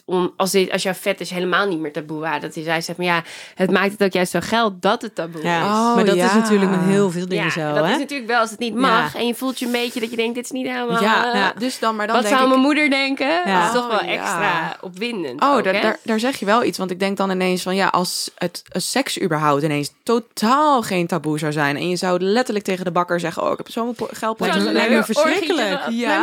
als jouw fetish helemaal niet meer taboe waren? Dat hij zei, zeg maar het maakt het ook juist zo geld dat het taboe is. Maar dat is natuurlijk met heel veel dingen zo. Dat is natuurlijk wel als het niet mag en je voelt je een beetje dat je denkt dit is niet helemaal. Dus dan wat denk zou mijn moeder denken? Dat is toch wel extra opwindend. Daar zeg je wel iets, want ik denk dan ineens van als het seks überhaupt ineens totaal geen taboe zou zijn en je zou letterlijk tegen de bakker zeggen, ik heb zo'n geld. Dat lijkt me verschrikkelijk.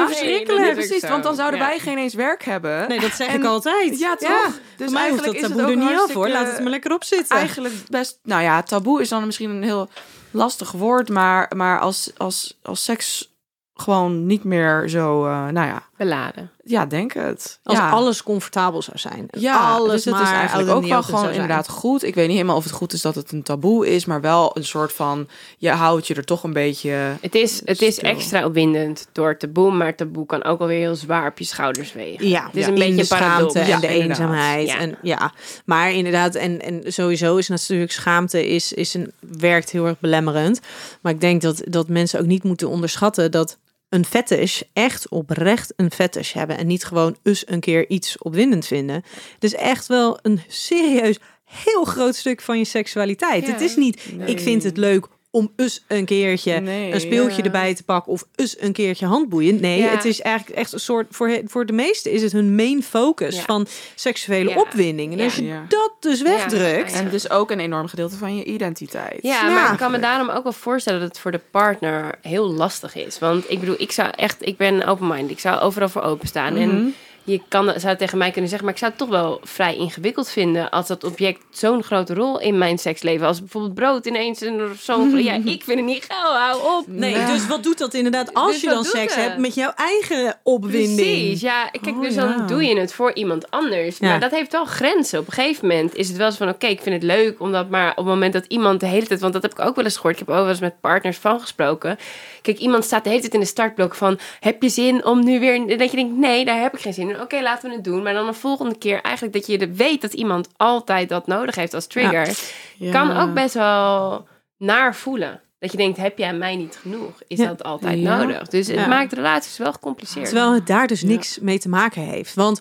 Nee, precies. Want dan zouden wij geen eens werk hebben. Nee, dat zeg ik altijd. Ja, toch? Dus mij hoeft dat taboe er niet af, hoor. Laat het maar lekker op zitten. Eigenlijk best... taboe is dan misschien een heel lastig woord, maar als seks gewoon niet meer zo, beladen. Ja, denk het. Als alles comfortabel zou zijn. Dus het is eigenlijk ook wel gewoon inderdaad goed. Ik weet niet helemaal of het goed is dat het een taboe is, maar wel een soort van, je houdt je er toch een beetje Het is extra opwindend door taboe, maar taboe kan ook alweer heel zwaar op je schouders wegen. Ja, het is een beetje de schaamte en de inderdaad. eenzaamheid. Maar inderdaad, en sowieso is natuurlijk schaamte werkt heel erg belemmerend. Maar ik denk dat mensen ook niet moeten onderschatten dat een fetish echt oprecht een fetish hebben en niet gewoon eens een keer iets opwindend vinden. Het is echt wel een serieus heel groot stuk van je seksualiteit. Het is niet, ik vind het leuk om eens een keertje een speeltje erbij te pakken of eens een keertje handboeien. Het is eigenlijk echt een soort, voor de meesten is het hun main focus van seksuele opwinding. En als je dat dus wegdrukt. En dus ook een enorm gedeelte van je identiteit. Maar ik kan me daarom ook wel voorstellen dat het voor de partner heel lastig is. Want ik bedoel, ik ben open-minded. Ik zou overal voor openstaan. En je zou tegen mij kunnen zeggen, maar ik zou het toch wel vrij ingewikkeld vinden als dat object zo'n grote rol in mijn seksleven, als bijvoorbeeld brood ineens zo'n... ik vind het niet gauw, hou op. Nee, dus wat doet dat inderdaad als je dan seks hebt met jouw eigen opwinding? Precies, kijk, dan doe je het voor iemand anders. Maar dat heeft wel grenzen. Op een gegeven moment is het wel eens van, oké, ik vind het leuk, omdat maar op het moment dat iemand de hele tijd, want dat heb ik ook wel eens gehoord, ik heb ook wel eens met partners van gesproken. Kijk, iemand staat de hele tijd in de startblok van, heb je zin om nu weer... Dat je denkt, nee, daar heb ik geen zin in. Oké, laten we het doen. Maar dan de volgende keer eigenlijk dat je weet dat iemand altijd dat nodig heeft als trigger. Kan ook best wel naar voelen. Dat je denkt, heb jij mij niet genoeg? Is dat altijd nodig? Dus het maakt relaties wel gecompliceerd. Terwijl het daar dus niks mee te maken heeft. Want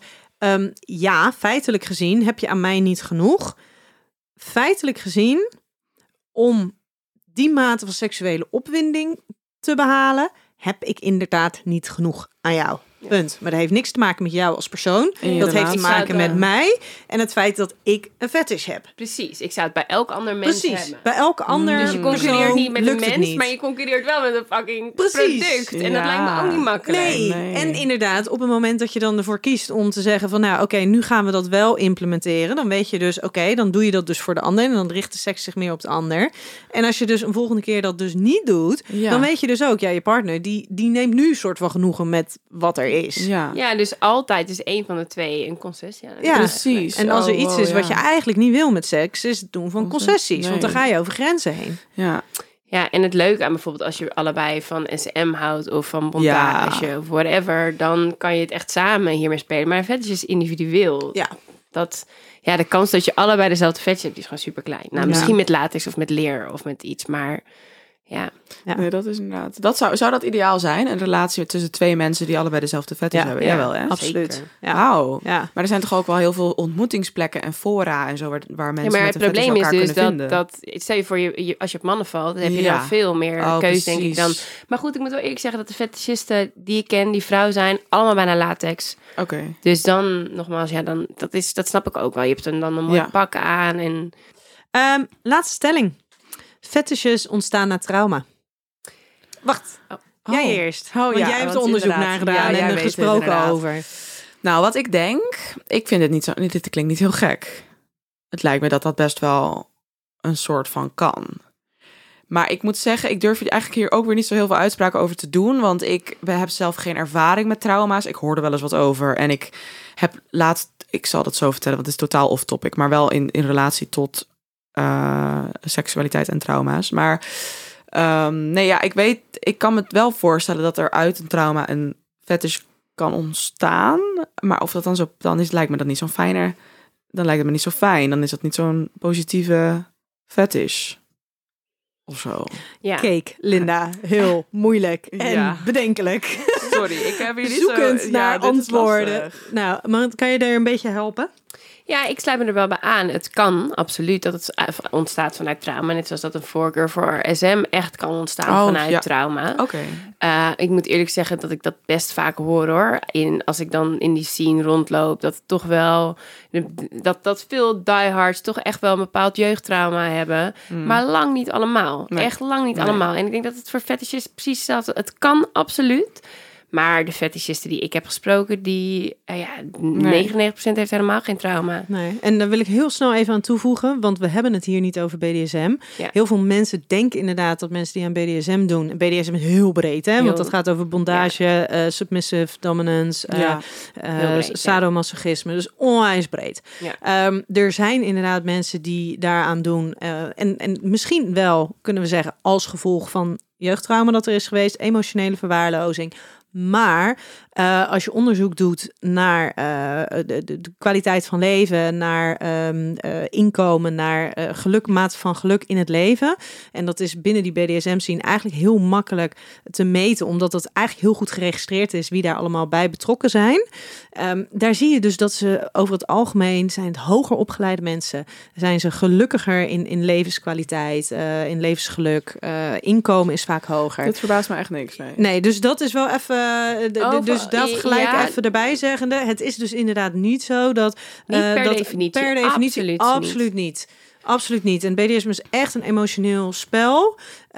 feitelijk gezien heb je aan mij niet genoeg. Feitelijk gezien, om die mate van seksuele opwinding te behalen, heb ik inderdaad niet genoeg aan jou. Punt. Maar dat heeft niks te maken met jou als persoon. Dat heeft te maken met mij en het feit dat ik een fetish heb. Precies. Ik zou het bij elk ander mens hebben. Bij elk ander. Dus je concurreert niet met een mens, maar je concurreert wel met een fucking product. En dat lijkt me ook niet makkelijk. Nee. En inderdaad, op het moment dat je dan ervoor kiest om te zeggen van, oké, nu gaan we dat wel implementeren. Dan weet je dus, dan doe je dat dus voor de ander. En dan richt de seks zich meer op de ander. En als je dus een volgende keer dat dus niet doet, dan weet je dus ook, je partner, die neemt nu een soort van genoegen met wat er is. Ja, dus altijd is één van de twee een concessie. Ja, precies. En als er iets is wat je eigenlijk niet wil met seks, is het doen van concessies. Nee. Want dan ga je over grenzen heen. Ja, en het leuke aan bijvoorbeeld als je allebei van SM houdt of van bondage of whatever, dan kan je het echt samen hiermee spelen. Maar een fetish is individueel. Ja. De kans dat je allebei dezelfde fetish hebt, die is gewoon super klein. Nou, misschien met latex of met leer of met iets, maar nee, dat is inderdaad. Zou dat ideaal zijn? Een relatie tussen twee mensen die allebei dezelfde fetish hebben? Jawel, hè? Absoluut. Wauw. Ja. Maar er zijn toch ook wel heel veel ontmoetingsplekken en fora en zo waar mensen met een fetish elkaar kunnen vinden. Maar het probleem is dus stel je voor als je op mannen valt, dan heb je dan veel meer keuze, denk ik dan. Maar goed, ik moet wel eerlijk zeggen dat de fetischisten die ik ken, die vrouw zijn, allemaal bijna latex. Oké. Dus dan, nogmaals, dat snap ik ook wel. Je hebt dan een mooi pak aan en... Laatste stelling. Fetishes ontstaan na trauma. Wacht, jij eerst. Want jij hebt er onderzoek naar gedaan en er gesproken over. Nou, wat ik denk, ik vind het niet zo... Dit klinkt niet heel gek. Het lijkt me dat best wel een soort van kan. Maar ik moet zeggen, ik durf eigenlijk hier ook weer niet zo heel veel uitspraken over te doen. Want we hebben zelf geen ervaring met trauma's. Ik hoorde wel eens wat over. En ik heb laatst ik zal dat zo vertellen, want het is totaal off-topic, maar wel in relatie tot seksualiteit en trauma's. Maar ik kan me wel voorstellen dat er uit een trauma een fetish kan ontstaan. Maar of dat dan is, lijkt me dat niet zo'n fijner. Dan lijkt het me niet zo fijn. Dan is dat niet zo'n positieve fetish. Of zo. Ja. Kijk, Linda, heel moeilijk en bedenkelijk. Sorry, ik heb hier niet zoekend naar antwoorden. Nou, maar kan je daar een beetje helpen? Ja, ik sluit me er wel bij aan. Het kan absoluut dat het ontstaat vanuit trauma. Net zoals dat een voorkeur voor SM echt kan ontstaan vanuit trauma. Okay. Ik moet eerlijk zeggen dat ik dat best vaak hoor, hoor. Als ik dan in die scene rondloop, dat het toch wel... Dat veel diehards toch echt wel een bepaald jeugdtrauma hebben. Maar lang niet allemaal. Nee. Echt lang niet allemaal. En ik denk dat het voor fetishes precies hetzelfde... Het kan absoluut... Maar de fetishisten die ik heb gesproken, 99% heeft helemaal geen trauma. Nee. En daar wil ik heel snel even aan toevoegen, want we hebben het hier niet over BDSM. Ja. Heel veel mensen denken inderdaad dat mensen die aan BDSM doen... En BDSM is heel breed, hè? Want dat gaat over bondage, submissive dominance, sadomasochisme. Dus onwijs breed. Ja. Er zijn inderdaad mensen die daaraan doen. En misschien wel, kunnen we zeggen, als gevolg van jeugdtrauma dat er is geweest, emotionele verwaarlozing... Maar als je onderzoek doet naar de kwaliteit van leven, naar inkomen, naar mate van geluk in het leven. En dat is binnen die BDSM-scene eigenlijk heel makkelijk te meten, omdat het eigenlijk heel goed geregistreerd is wie daar allemaal bij betrokken zijn. Daar zie je dus dat ze over het algemeen zijn het hoger opgeleide mensen. Zijn ze gelukkiger in levenskwaliteit, in levensgeluk. Inkomen is vaak hoger. Dit verbaast me echt niks. Nee, dus dat is wel even... dus dat gelijk even erbij zeggende. Het is dus inderdaad niet zo dat... Niet per definitie. Per definitie absoluut niet. Absoluut niet. En BDSM is echt een emotioneel spel.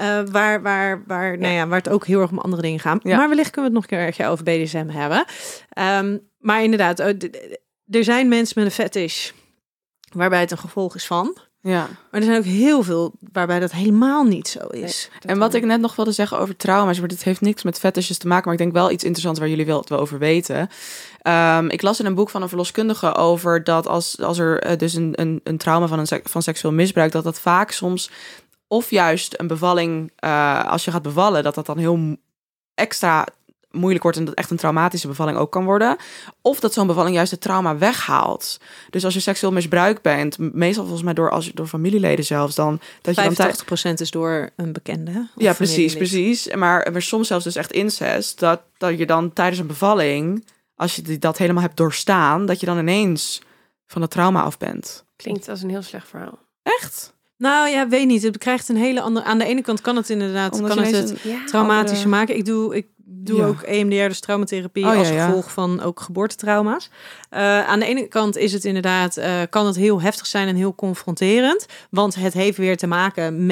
Waar het ook heel erg om andere dingen gaat. Ja. Maar wellicht kunnen we het nog een keertje over BDSM hebben. Maar inderdaad, er zijn mensen met een fetish waarbij het een gevolg is van... Ja. Maar er zijn ook heel veel waarbij dat helemaal niet zo is. En wat ik net nog wilde zeggen over trauma's, maar dit heeft niks met fetishes te maken, maar ik denk wel iets interessants waar jullie wel over weten. Ik las in een boek van een verloskundige over dat als er dus een trauma van seksueel misbruik, dat vaak soms, of juist een bevalling, als je gaat bevallen, dat dan heel extra moeilijk wordt en dat echt een traumatische bevalling ook kan worden. Of dat zo'n bevalling juist het trauma weghaalt. Dus als je seksueel misbruikt bent, meestal volgens mij door familieleden zelfs, dan... dat 85% is door een bekende. Ja, precies. Maar soms zelfs dus echt incest, dat je dan tijdens een bevalling, als je dat helemaal hebt doorstaan, dat je dan ineens van het trauma af bent. Klinkt als een heel slecht verhaal. Echt? Nou ja, weet niet. Het krijgt een hele andere... Aan de ene kant kan het inderdaad traumatischer maken. Ik doe ook EMDR, dus traumatherapie, als gevolg van ook geboortetrauma's. Aan de ene kant is het inderdaad, kan het heel heftig zijn en heel confronterend. Want het heeft weer te maken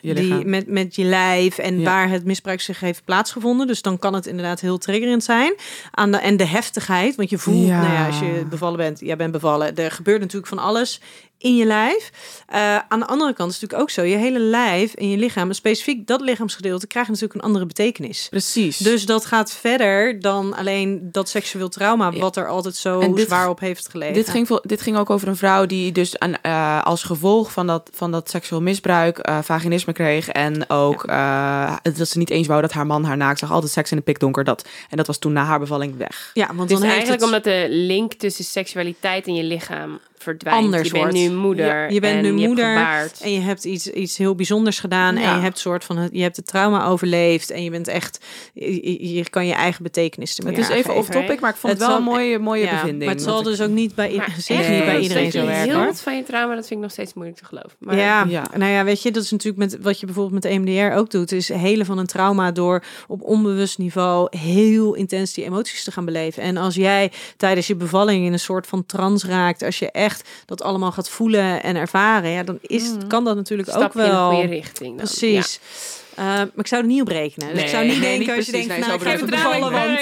met je lijf en waar het misbruik zich heeft plaatsgevonden. Dus dan kan het inderdaad heel triggerend zijn. En de heftigheid, want je voelt, als je bevallen bent, jij bent bevallen. Er gebeurt natuurlijk van alles in je lijf. Aan de andere kant is het natuurlijk ook zo. Je hele lijf en je lichaam, specifiek dat lichaamsgedeelte, krijgt natuurlijk een andere betekenis. Precies. Dus dat gaat verder dan alleen dat seksueel trauma, wat er altijd zo zwaar op heeft gelegen. Dit ging ook over een vrouw die dus als gevolg van dat seksueel misbruik vaginisme kreeg. En ook dat ze niet eens wou dat haar man haar naakt zag. Altijd seks in de pikdonker. En dat was toen na haar bevalling weg. Ja, want dus dan eigenlijk omdat de link tussen seksualiteit en je lichaam verdwijnt. Anders je bent nu moeder. Je bent nu moeder en je hebt iets heel bijzonders gedaan en je hebt je hebt het trauma overleefd en je bent echt, je kan je eigen betekenis ermee aangeven. Het is even off-topic, maar ik vond het wel een mooie bevinding. Maar het zal dus ook niet bij iedereen zo werken. Heel van je trauma, dat vind ik nog steeds moeilijk te geloven. Maar nou ja, weet je, dat is natuurlijk met wat je bijvoorbeeld met EMDR ook doet, is helen van een trauma door op onbewust niveau heel intens die emoties te gaan beleven. En als jij tijdens je bevalling in een soort van trance raakt, als je echt dat allemaal gaat voelen en ervaren, dan kan dat natuurlijk ook wel in de goede richting. Dan. Precies. Maar ik zou er niet op rekenen. Dus ik zou niet denken als je denkt, ik ga even bevallen, want...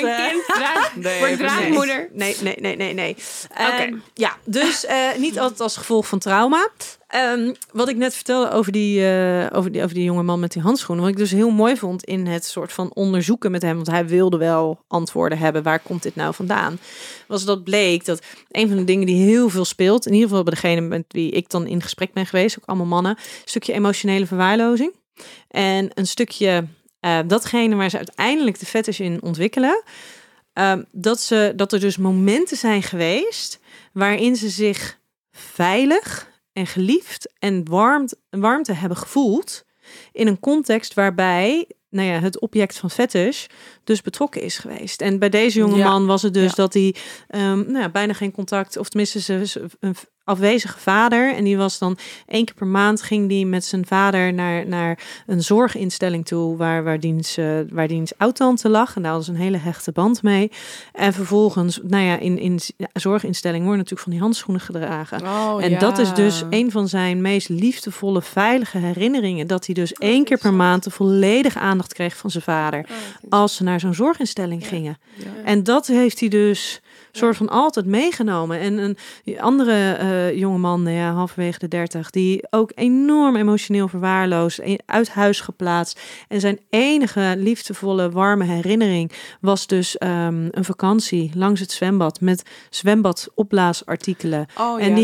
Word draagmoeder. Nee. Ja, dus niet altijd als gevolg van trauma. Wat ik net vertelde over die jonge man met die handschoenen, wat ik dus heel mooi vond in het soort van onderzoeken met hem, want hij wilde wel antwoorden hebben, waar komt dit nou vandaan, was dat bleek dat een van de dingen die heel veel speelt, in ieder geval bij degene met wie ik dan in gesprek ben geweest, ook allemaal mannen, een stukje emotionele verwaarlozing en een stukje datgene waar ze uiteindelijk de fetish in ontwikkelen, dat er dus momenten zijn geweest waarin ze zich veilig en geliefd en warmte hebben gevoeld in een context waarbij het object van fetish dus betrokken is geweest. En bij deze jonge man was het dus dat hij bijna geen contact, of tenminste een afwezige vader. En die was dan 1 keer per maand ging die met zijn vader naar een zorginstelling toe waar diens oud-tante lag. En daar hadden ze een hele hechte band mee. En vervolgens, in zorginstelling worden natuurlijk van die handschoenen gedragen. Dat is dus een van zijn meest liefdevolle, veilige herinneringen. Dat hij dus 1 keer per maand de volledige aandacht kreeg van zijn vader. Als ze naar zo'n zorginstelling gingen. Ja. En dat heeft hij dus soort van altijd meegenomen. En een andere jongeman, halverwege de 30, die ook enorm emotioneel verwaarloosd, uit huis geplaatst. En zijn enige liefdevolle, warme herinnering was dus een vakantie langs het zwembad met zwembadopblaasartikelen.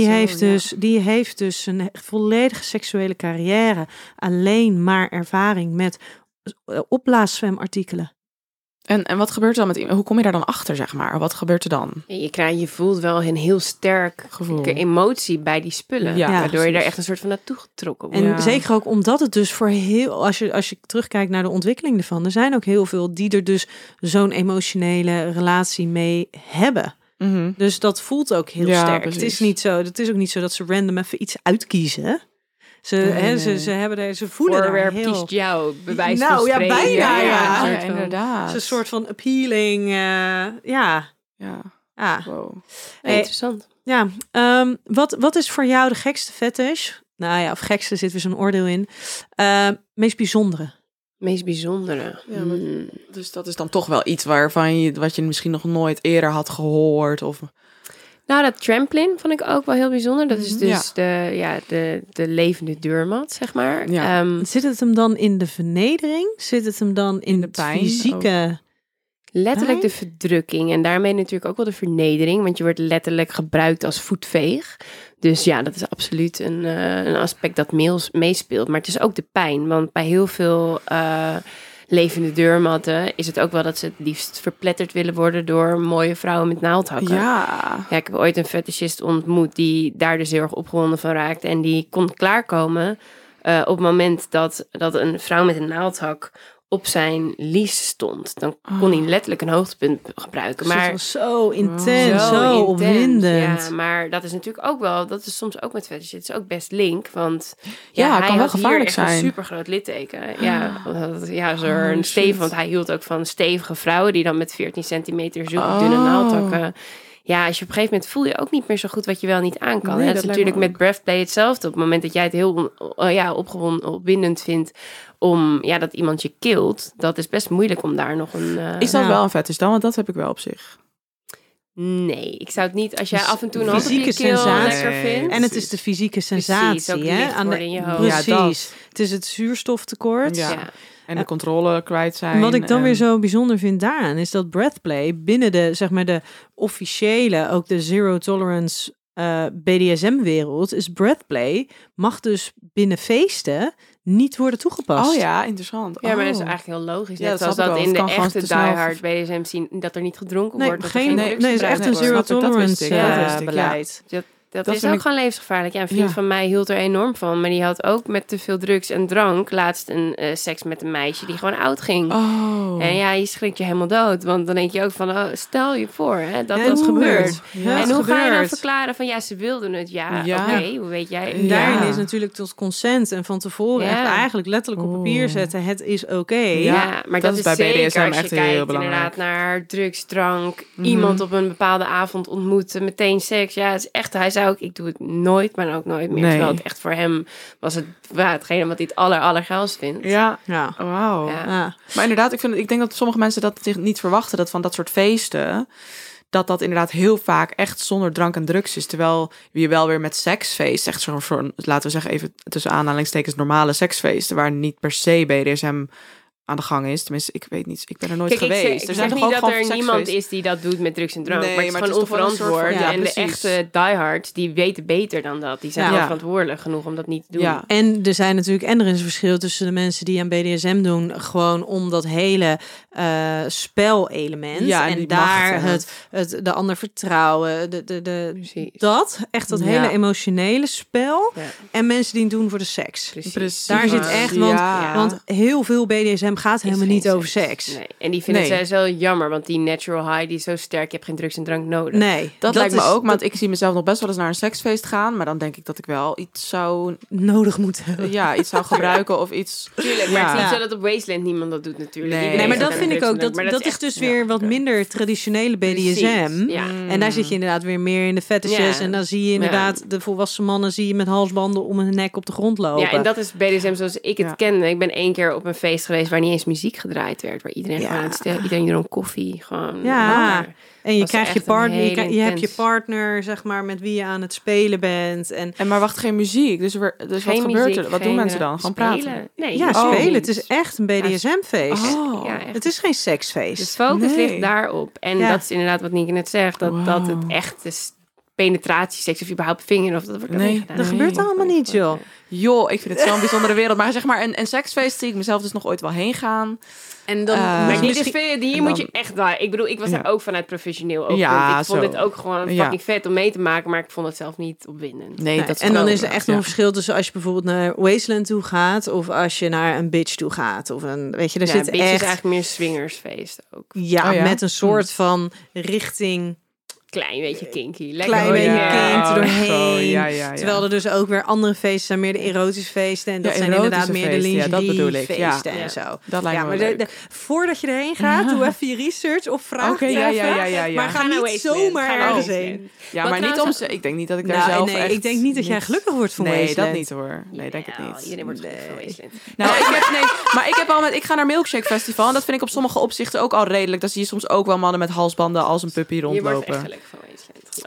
Die heeft dus een volledige seksuele carrière alleen maar ervaring met opblaaszwemartikelen. En wat gebeurt er dan met hoe kom je daar dan achter, zeg maar? Wat gebeurt er dan? Je voelt wel een heel sterk emotie bij die spullen. Waardoor je daar echt een soort van naartoe getrokken wordt. En zeker ook omdat het dus voor als je terugkijkt naar de ontwikkeling ervan, er zijn ook heel veel die er dus zo'n emotionele relatie mee hebben. Mm-hmm. Dus dat voelt ook heel sterk. Precies. Het is ook niet zo dat ze random even iets uitkiezen. Ze voelen voorwerp daar heel... kiest jou, bewijs van spreken. Bijna, ja, inderdaad. Het is een soort van appealing, Wow. Interessant. Wat is voor jou de gekste fetish? Of gekste zit weer zo'n oordeel in. Meest bijzondere. Meest bijzondere. Ja, dus dat is dan toch wel iets wat je misschien nog nooit eerder had gehoord of... Nou, dat trampoline vond ik ook wel heel bijzonder. Dat is dus de levende deurmat, zeg maar. Ja. Zit het hem dan in de vernedering? Zit het hem dan in de pijn? Fysieke... Letterlijk de verdrukking. En daarmee natuurlijk ook wel de vernedering. Want je wordt letterlijk gebruikt als voetveeg. Dus ja, dat is absoluut een aspect dat meespeelt. Maar het is ook de pijn. Want bij heel veel... levende deurmatten is het ook wel dat ze het liefst verpletterd willen worden door mooie vrouwen met naaldhakken. Ja, ik heb ooit een fetishist ontmoet die daar dus heel erg opgewonden van raakte. En die kon klaarkomen op het moment dat een vrouw met een naaldhak op zijn lies stond. Dan kon hij letterlijk een hoogtepunt gebruiken. Maar het was zo intens, zo opwindend. Ja, maar dat is natuurlijk ook wel, dat is soms ook met fetish. Het is ook best link, want hij kan wel gevaarlijk zijn. Een super groot litteken. Een stevig, want hij hield ook van stevige vrouwen die dan met 14 centimeter zulke dunne naaldhakken. Ja, als je op een gegeven moment voel je ook niet meer zo goed wat je wel niet aan kan. Dat is natuurlijk met breathplay hetzelfde. Op het moment dat jij het heel opwindend vindt om dat iemand je kilt, dat is best moeilijk om daar nog een... Is dat wel een fetish dan? Want dat heb ik wel op zich. Nee, ik zou het niet... Als jij af en toe een hand op je keel lekker vindt. En het is de fysieke sensatie. Precies, ook in je hoofd. Precies. Het is het zuurstoftekort. Ja. En de controle kwijt zijn. Wat ik dan weer zo bijzonder vind daaraan is dat breathplay binnen de officiële, ook de zero tolerance BDSM-wereld, is breathplay mag dus binnen feesten niet worden toegepast. Oh ja, interessant. Ja, maar dat is eigenlijk heel logisch. Net zoals dat in de echte diehard BDSM zien dat er niet gedronken wordt. Nee, het is echt een zero tolerance beleid. Dat is ook gewoon levensgevaarlijk. Ja, een vriend van mij hield er enorm van. Maar die had ook met te veel drugs en drank laatst een seks met een meisje die gewoon oud ging. Oh. En je schrikt je helemaal dood. Want dan denk je ook van, stel je voor dat gebeurt. Ja, en hoe ga je dan verklaren van, ze wilden het. Oké, hoe weet jij? En daarin is natuurlijk tot consent en van tevoren echt eigenlijk letterlijk op papier zetten. Het is oké. Ja, maar dat is bij BDSM echt heel belangrijk. Inderdaad naar drugs, drank, iemand op een bepaalde avond ontmoeten, meteen seks. Ja, het is echt, hij zei ik doe het nooit, maar ook nooit meer. Terwijl het echt voor hem was het hetgene wat hij het allergeilst vindt. Ja. Wauw. Ja. Maar inderdaad, ik denk dat sommige mensen dat zich niet verwachten, dat van dat soort feesten, dat inderdaad heel vaak echt zonder drank en drugs is. Terwijl je wel weer met seksfeest, echt zo'n, laten we zeggen even tussen aanhalingstekens, normale seksfeesten, waar niet per se BDSM aan de gang is. Tenminste, ik weet niet. Ik ben er nooit geweest. Ik zeg niet dat er niemand is die dat doet met drugs en drank. Nee, maar het is gewoon onverantwoord. En de echte diehards, die weten beter dan dat. Die zijn onverantwoordelijk genoeg om dat niet te doen. Ja. En er zijn natuurlijk, er is een verschil tussen de mensen die aan BDSM doen, gewoon om dat hele spelelement. Ja, en daar de ander vertrouwen. Dat hele emotionele spel. Ja. En mensen die het doen voor de seks. Precies. Daar zit echt, want heel veel BDSM gaat helemaal niet over seks. Nee. En die vinden zij zo jammer, want die natural high die is zo sterk, je hebt geen drugs en drank nodig. Nee, dat lijkt me ook, want ik zie mezelf nog best wel eens naar een seksfeest gaan, maar dan denk ik dat ik wel iets zou nodig moeten hebben. Ja, iets zou gebruiken of iets. Tuurlijk, maar het is niet zo dat op Wasteland niemand dat doet natuurlijk. Nee, maar dat vind ik ook. Dat is dus weer wat minder traditionele BDSM. Ja. En daar zit je inderdaad weer meer in de fetishes en dan zie je inderdaad de volwassen mannen zie je met halsbanden om hun nek op de grond lopen. Ja, en dat is BDSM zoals ik het ken. Ik ben 1 keer op een feest geweest waar niet eens muziek gedraaid werd, waar iedereen gewoon iedereen dronk koffie, gewoon. Ja. En je krijgt je partner, je hebt je partner, zeg maar, met wie je aan het spelen bent. En maar wacht, geen muziek. Dus wat gebeurt er? Wat doen mensen dan? Gewoon praten? Nee, spelen. Het is echt een BDSM-feest. Het is geen seksfeest. De focus ligt daarop. En dat is inderdaad wat Nienke net zegt, dat het echt is penetratieseks of überhaupt vinger of dat wordt gedaan. Dat gebeurt allemaal niet, joh. Joh, ik vind het zo'n bijzondere wereld. Maar zeg maar, een seksfeest zie ik mezelf dus nog ooit wel heen gaan. En dan, maar hier moet je echt daar. Ik bedoel, ik was er ook vanuit professioneel oogpunt. Ik vond het ook gewoon fucking vet om mee te maken, maar ik vond het zelf niet opwindend. Nee, dat en dan is er echt nog een verschil tussen als je bijvoorbeeld naar Wasteland toe gaat of als je naar een bitch toe gaat. Of een, weet je, daar zit bitch echt... is eigenlijk meer swingersfeest ook. Ja, met een soort van richting... Klein beetje kinky. Klein beetje kinky doorheen. Terwijl er dus ook weer andere feesten zijn, meer de erotische feesten. En dat zijn inderdaad meer de lingerie feesten en zo. Dat lijkt me leuk. Voordat je erheen gaat, doe even je research of vraag maar ga niet zomaar ergens heen. Ja, maar niet om... Ik denk niet dat ik daar zelf echt... Nee, ik denk niet dat jij gelukkig wordt van Wasteland. Nee, dat niet hoor. Nee, denk ik niet. Iedereen wordt gelukkig van Wasteland. Nou, ik ga naar Milkshake Festival en dat vind ik op sommige opzichten ook al redelijk. Dan zie je soms ook wel mannen met halsbanden als een puppy rondlopen. Van Wasteland.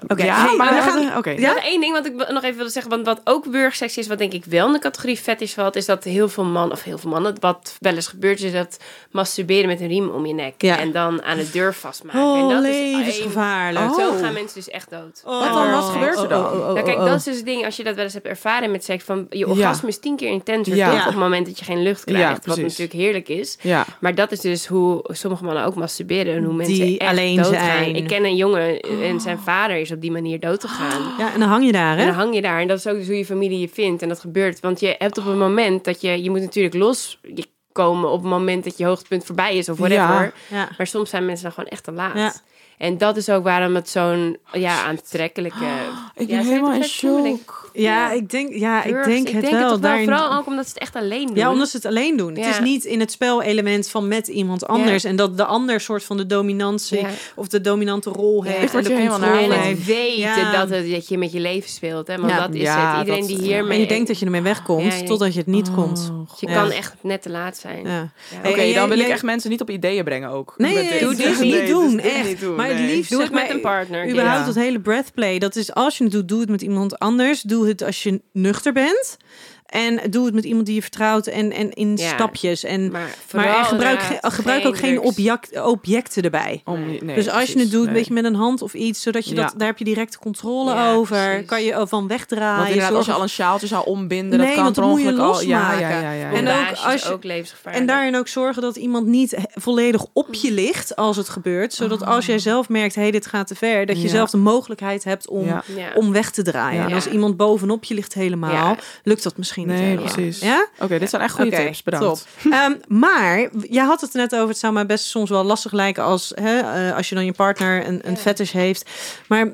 Oké. Één ding wat ik nog even wilde zeggen, want wat ook burgerseks is, wat denk ik wel in de categorie fetish valt, is dat heel veel mannen, wat wel eens gebeurt, is dat masturberen met een riem om je nek en dan aan de deur vastmaken. En dat levensgevaarlijk. Zo gaan mensen dus echt dood. Wat gebeurt er dan? Kijk, dat is dus het ding, als je dat wel eens hebt ervaren met seks, van je orgasme is 10 keer intenser op het moment dat je geen lucht krijgt, wat natuurlijk heerlijk is. Ja. Maar dat is dus hoe sommige mannen ook masturberen en hoe mensen die echt alleen doodgaan. Zijn. Ik ken een jongen en zijn vader is op die manier dood te gaan. Ja, en dan hang je daar, hè? En dan hang je daar. En dat is ook dus hoe je familie je vindt. En dat gebeurt. Want je hebt op een moment dat je moet natuurlijk loskomen op het moment dat je hoogtepunt voorbij is of whatever. Ja. Maar soms zijn mensen dan gewoon echt te laat. Ja. En dat is ook waarom het zo'n aantrekkelijke... ik ben helemaal in shock. Ik denk het wel. Vooral ook omdat ze het echt alleen doen. Ja, omdat ze het alleen doen. Het is niet in het spelelement van met iemand anders. Ja. En dat de ander soort van de dominantie of de dominante rol heeft. En de controle heeft. Weten dat je met je leven speelt. Hè? Want dat is het. Iedereen die hiermee... En je denkt dat je ermee wegkomt totdat je het niet komt. Je kan echt net te laat zijn. Ja. Oké, dan wil ik echt mensen niet op ideeën brengen ook. Nee, doe dit niet doen. Echt. Maar het liefst doe het met een partner. Überhaupt dat hele breathplay. Dat is als je het doet, doe het met iemand anders. Doe het als je nuchter bent. En doe het met iemand die je vertrouwt en in stapjes. Maar gebruik ook geen objecten erbij. Dus als je het doet, een beetje met een hand of iets, zodat je daar heb je directe controle over. Precies. Kan je van wegdraaien. Want inderdaad, als je al een sjaaltje zou ombinden, dat kan per ongeluk al. En ook als je ook levensgevaarlijk. En daarin ook zorgen dat iemand niet volledig op je ligt als het gebeurt, zodat als jij zelf merkt, dit gaat te ver, dat je zelf de mogelijkheid hebt om weg te draaien. Ja. En als iemand bovenop je ligt helemaal, lukt dat misschien. Nee, precies. Ja? Oké, dit zijn echt goede tips. Bedankt. Maar jij had het net over, het zou mij best soms wel lastig lijken als je dan je partner een fetish heeft. Maar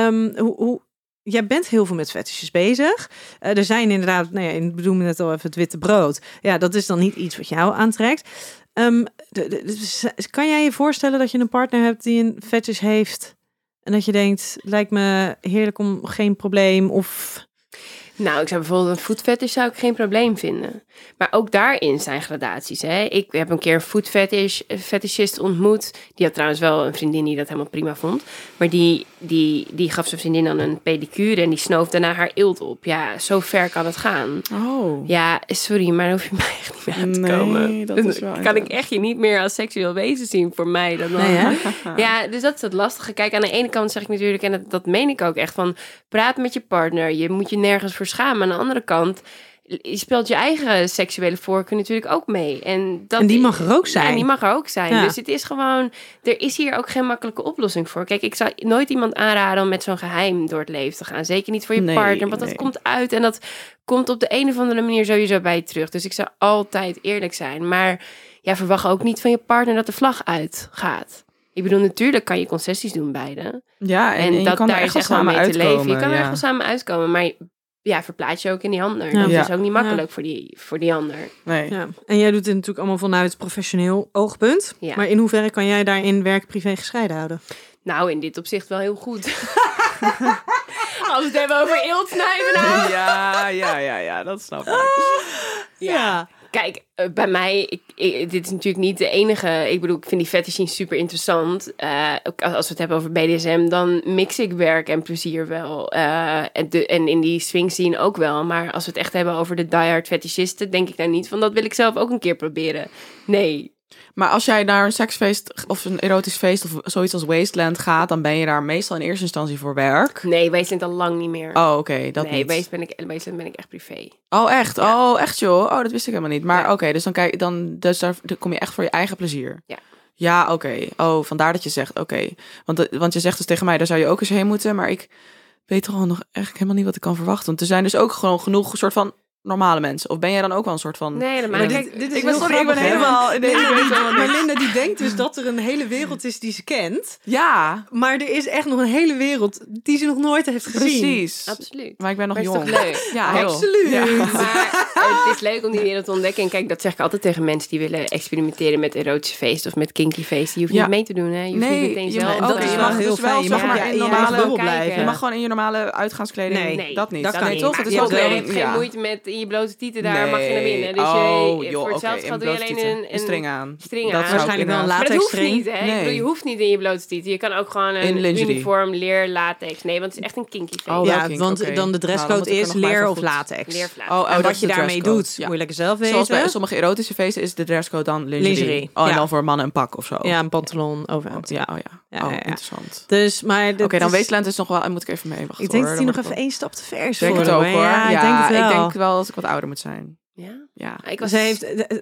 jij bent heel veel met fetishes bezig. Er zijn inderdaad, ik bedoel net al even het witte brood. Ja, dat is dan niet iets wat jou aantrekt. Kan jij je voorstellen dat je een partner hebt die een fetish heeft En dat je denkt, lijkt me heerlijk om geen probleem of... Nou, ik zou bijvoorbeeld een foodfetish zou ik geen probleem vinden. Maar ook daarin zijn gradaties. Hè? Ik heb een keer een foodfetishist ontmoet. Die had trouwens wel een vriendin die dat helemaal prima vond. Maar die gaf zijn vriendin dan een pedicure en die snoof daarna haar eelt op. Ja, zo ver kan het gaan. Oh. Ja, sorry, maar dan hoef je mij echt niet meer aan te komen. Dat is wel kan ik echt je niet meer als seksueel wezen zien voor mij. Dan ja, dus dat is het lastige. Kijk, aan de ene kant zeg ik natuurlijk, en dat meen ik ook echt, van praat met je partner. Je moet je nergens voor schamen. Aan de andere kant, je speelt je eigen seksuele voorkeur natuurlijk ook mee. En die mag er ook zijn. Ja, die mag er ook zijn. Ja. Dus het is gewoon, er is hier ook geen makkelijke oplossing voor. Kijk, ik zou nooit iemand aanraden om met zo'n geheim door het leven te gaan. Zeker niet voor je partner, want dat komt uit en dat komt op de een of andere manier sowieso bij je terug. Dus ik zou altijd eerlijk zijn. Maar ja, verwacht ook niet van je partner dat de vlag uitgaat. Ik bedoel, natuurlijk kan je concessies doen beide. Ja, en je kan daar er echt wel echt wel samen mee te leven. uitkomen. Je kan er echt wel samen uitkomen, maar ja, verplaats je ook in die ander. Ja. Dat is ook niet makkelijk voor die ander. Nee. Ja. En jij doet het natuurlijk allemaal vanuit professioneel oogpunt. Ja. Maar in hoeverre kan jij daarin werk-privé gescheiden houden? Nou, in dit opzicht wel heel goed. Als we het hebben over eeltsnijden. Ja, dat snap ik. Ja. Kijk, bij mij, dit is natuurlijk niet de enige. Ik bedoel, ik vind die fetishing super interessant. Ook als we het hebben over BDSM, dan mix ik werk en plezier wel. En in die swing scene ook wel. Maar als we het echt hebben over de diehard fetishisten, denk ik daar niet van, dat wil ik zelf ook een keer proberen. Nee. Maar als jij naar een seksfeest of een erotisch feest of zoiets als Wasteland gaat, dan ben je daar meestal in eerste instantie voor werk. Nee, Wasteland al lang niet meer. Oh, oké, dat nee, niet. Wasteland ben ik echt privé. Oh, echt? Ja. Oh, echt joh? Oh, dat wist ik helemaal niet. Maar Ja. oké, dus dus daar kom je echt voor je eigen plezier. Ja. Ja, oké. Oh, vandaar dat je zegt, oké. Want je zegt dus tegen mij, daar zou je ook eens heen moeten. Maar ik weet toch nog eigenlijk helemaal niet wat ik kan verwachten. Want er zijn dus ook gewoon genoeg soort van normale mensen. Of ben jij dan ook wel een soort van... Nee, dat Maar maakt dit is ik ben heel gewoon grappig, hè? helemaal... Nee, ik weet helemaal Maar niks. Linda die denkt dus dat er een hele wereld is die ze kent. Ja, Maar er is echt nog een hele wereld die ze nog nooit heeft gezien. precies. Absoluut. Maar ik ben nog Maar het jong. is toch leuk? Ja, heel. Absoluut. Ja. Maar het is leuk om die wereld te ontdekken. En kijk, dat zeg ik altijd tegen mensen die willen experimenteren met erotische feesten of met kinky feesten. Je hoeft niet mee te doen, hè? Je hoeft niet meteen je zelf. mag- dat is je wel mag heel dus wel, fijn. Je zeg mag maar, ja, in in je normale eigen bubbel kijken. blijven. Je mag gewoon in je normale uitgaanskleding. Nee, dat niet. dat kan nee, niet. toch? Maar Het is je ook hebt Je wel- hebt geen moeite met in je blote tieten daar, Nee. mag je naar binnen. Dus Oh, je, joh, voor hetzelfde oké, geld doe je alleen een string aan. string Dat aan. zou ik Waarschijnlijk wel een inderdaad- Maar dat hoeft latexstring. niet, hè? Ik Nee. bedoel, je hoeft niet in je blote tieten. Je kan ook gewoon In een lingerie. uniform, leer, latex. Nee, want het is echt een kinky feest. Oh, Ja, wel kink, want oké. dan de Nou, dan dresscode moet ik er is nog maar leer even of goed- latex. Leervlaag. Oh, En dat wat is je de daarmee dresscode. doet, Ja. moet je lekker zelf weten. Zoals bij sommige erotische feesten is de dresscode dan lingerie. Lingerie, Oh, en ja. dan voor mannen een pak of zo. Ja, een pantalon overhemd. Ja, oh ja. Ja, Oh, ja, ja. interessant. Dus, maar Oké, dan Wasteland is nog wel... Moet ik even mee wachten. Ik denk hoor. dat hij Dan nog word even ik één stap te ver is wel- voor denk het hem, ook hoor. hoor. Ja, ik denk het wel. Ik denk wel dat ik wat ouder moet zijn. Ja? Ja. Ik was, Ze heeft,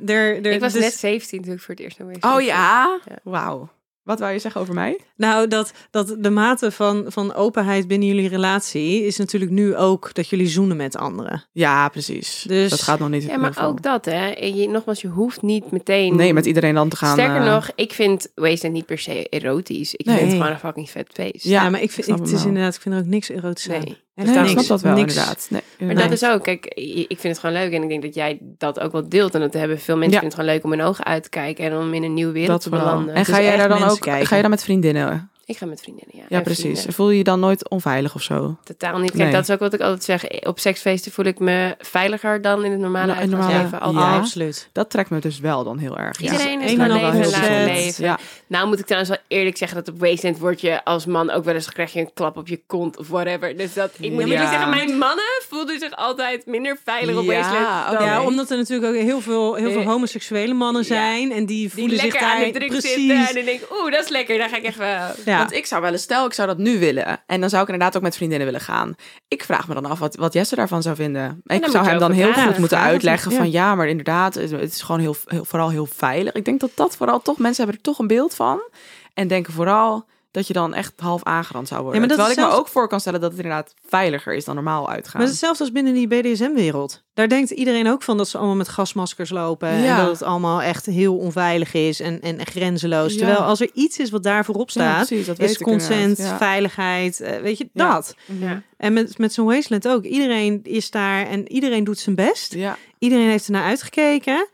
ik was dus- net 17 toen ik voor het eerst naar Wasteland Oh ging. ja? Ja. Wauw. Wat wou je zeggen over mij? Nou, dat de mate van openheid binnen jullie relatie is natuurlijk nu ook dat jullie zoenen met anderen. Ja, precies. Dus- dat gaat nog niet Ja, heel maar veel. ook dat, hè. En nogmaals, je hoeft niet meteen... Nee, met iedereen dan te gaan. Sterker nog, ik vind Wasteland niet per se erotisch. Ik Nee. vind het gewoon een fucking vet feest. Ja, Ja, maar ik vind, snap het hem is wel. inderdaad, ik vind er ook niks erotisch aan. Nee. Echt Nee, ik niks. snap dat wel, Niks. inderdaad. Nee, Maar inderdaad. dat is ook, kijk, ik vind het gewoon leuk. En ik denk dat jij dat ook wel deelt. En dat hebben veel mensen Ja. vinden het gewoon leuk om in ogen uit te kijken. En om in een nieuwe wereld Dat te wel. belanden. En Het ga is jij echt daar dan mensen ook? kijken. Ga je dan met vriendinnen? Ik ga met vriendinnen, ja. Ja, En precies. vrienden. En voel je je dan nooit onveilig of zo? Totaal niet. Kijk, Nee. dat is ook wat ik altijd zeg. Op seksfeesten voel ik me veiliger dan in het normale Ja, in normale- uitgaansleven. Ja. Altijd. Ja, absoluut. Dat trekt me dus wel dan heel erg. Ja. Iedereen is Een gewoon en al leven en heel laten vet. leven. Ja. Nou moet ik trouwens wel eerlijk zeggen dat op Wasteland word je als man ook wel eens, krijg je een klap op je kont of whatever. Dus dat, ik moet Ja. eerlijk zeggen, mijn mannen voelden zich altijd minder veilig op Ja, Wasteland dan oké. Ja, omdat er natuurlijk ook heel veel homoseksuele mannen Ja. zijn. En die die voelen zich lekker daar aan de druk precies. zitten. En dan denk ik, oeh, dat is lekker, daar ga ik even... Ja. Want ik zou wel eens, stel ik zou dat nu willen. En dan zou ik inderdaad ook met vriendinnen willen gaan. Ik vraag me dan af wat Jesse daarvan zou vinden. Ik moet zou je hem dan ook heel vragen. goed moeten Vragen, uitleggen ja. van ja, maar inderdaad, het is gewoon vooral heel veilig. Ik denk dat vooral toch, mensen hebben er toch een beeld van. En denken vooral dat je dan echt half aangerand zou worden. Ja, maar dat Terwijl ik is me ook voor kan stellen dat het inderdaad veiliger is dan normaal uitgaan. Maar het is hetzelfde als binnen die BDSM-wereld. Daar denkt iedereen ook van dat ze allemaal met gasmaskers lopen. Ja. En dat het allemaal echt heel onveilig is en grenzeloos. Ja. Terwijl als er iets is wat daar voorop Ja, staat, precies, dat weet is ik consent, inderdaad, ja. veiligheid. Weet je, Ja. dat. Ja. En met zo'n Wasteland ook. Iedereen is daar en iedereen doet zijn best. Ja, Iedereen heeft ernaar uitgekeken.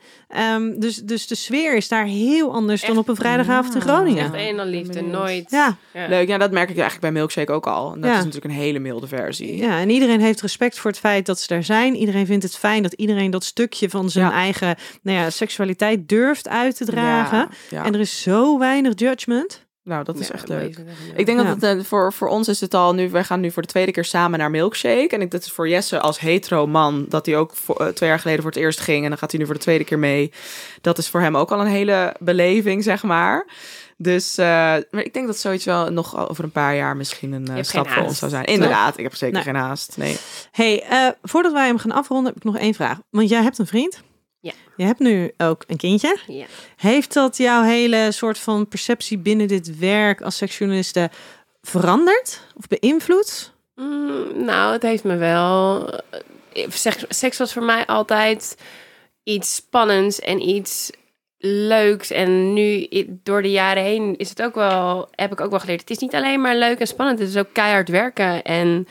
Dus de sfeer is daar heel anders dan op een vrijdagavond in Groningen. Echt een en liefde, nooit. Ja. Leuk, ja, dat merk ik eigenlijk bij Milkshake ook al. En dat is natuurlijk een hele milde versie. Ja, en iedereen heeft respect voor het feit dat ze daar zijn. Iedereen vindt het fijn dat iedereen dat stukje van zijn eigen seksualiteit durft uit te dragen. Ja. En er is zo weinig judgment. Nou, dat is echt leuk. Ik denk dat het voor ons is het al nu. Wij gaan nu voor de tweede keer samen naar Milkshake. En dat is voor Jesse als hetero man, dat hij ook 2 jaar geleden voor het eerst ging. En dan gaat hij nu voor de tweede keer mee. Dat is voor hem ook al een hele beleving, zeg maar. Dus, maar ik denk dat zoiets wel nog over een paar jaar misschien een stap voor ons zou zijn. Inderdaad, ik heb zeker geen haast. Nee. Hey, voordat wij hem gaan afronden, heb ik nog 1 vraag. Want jij hebt een vriend. Ja. Je hebt nu ook een kindje. Ja. Heeft dat jouw hele soort van perceptie binnen dit werk als seksjournaliste veranderd of beïnvloed? Nou, het heeft me wel... Seks was voor mij altijd iets spannends en iets leuks. En nu, door de jaren heen, heb ik ook wel geleerd. Het is niet alleen maar leuk en spannend. Het is ook keihard werken en...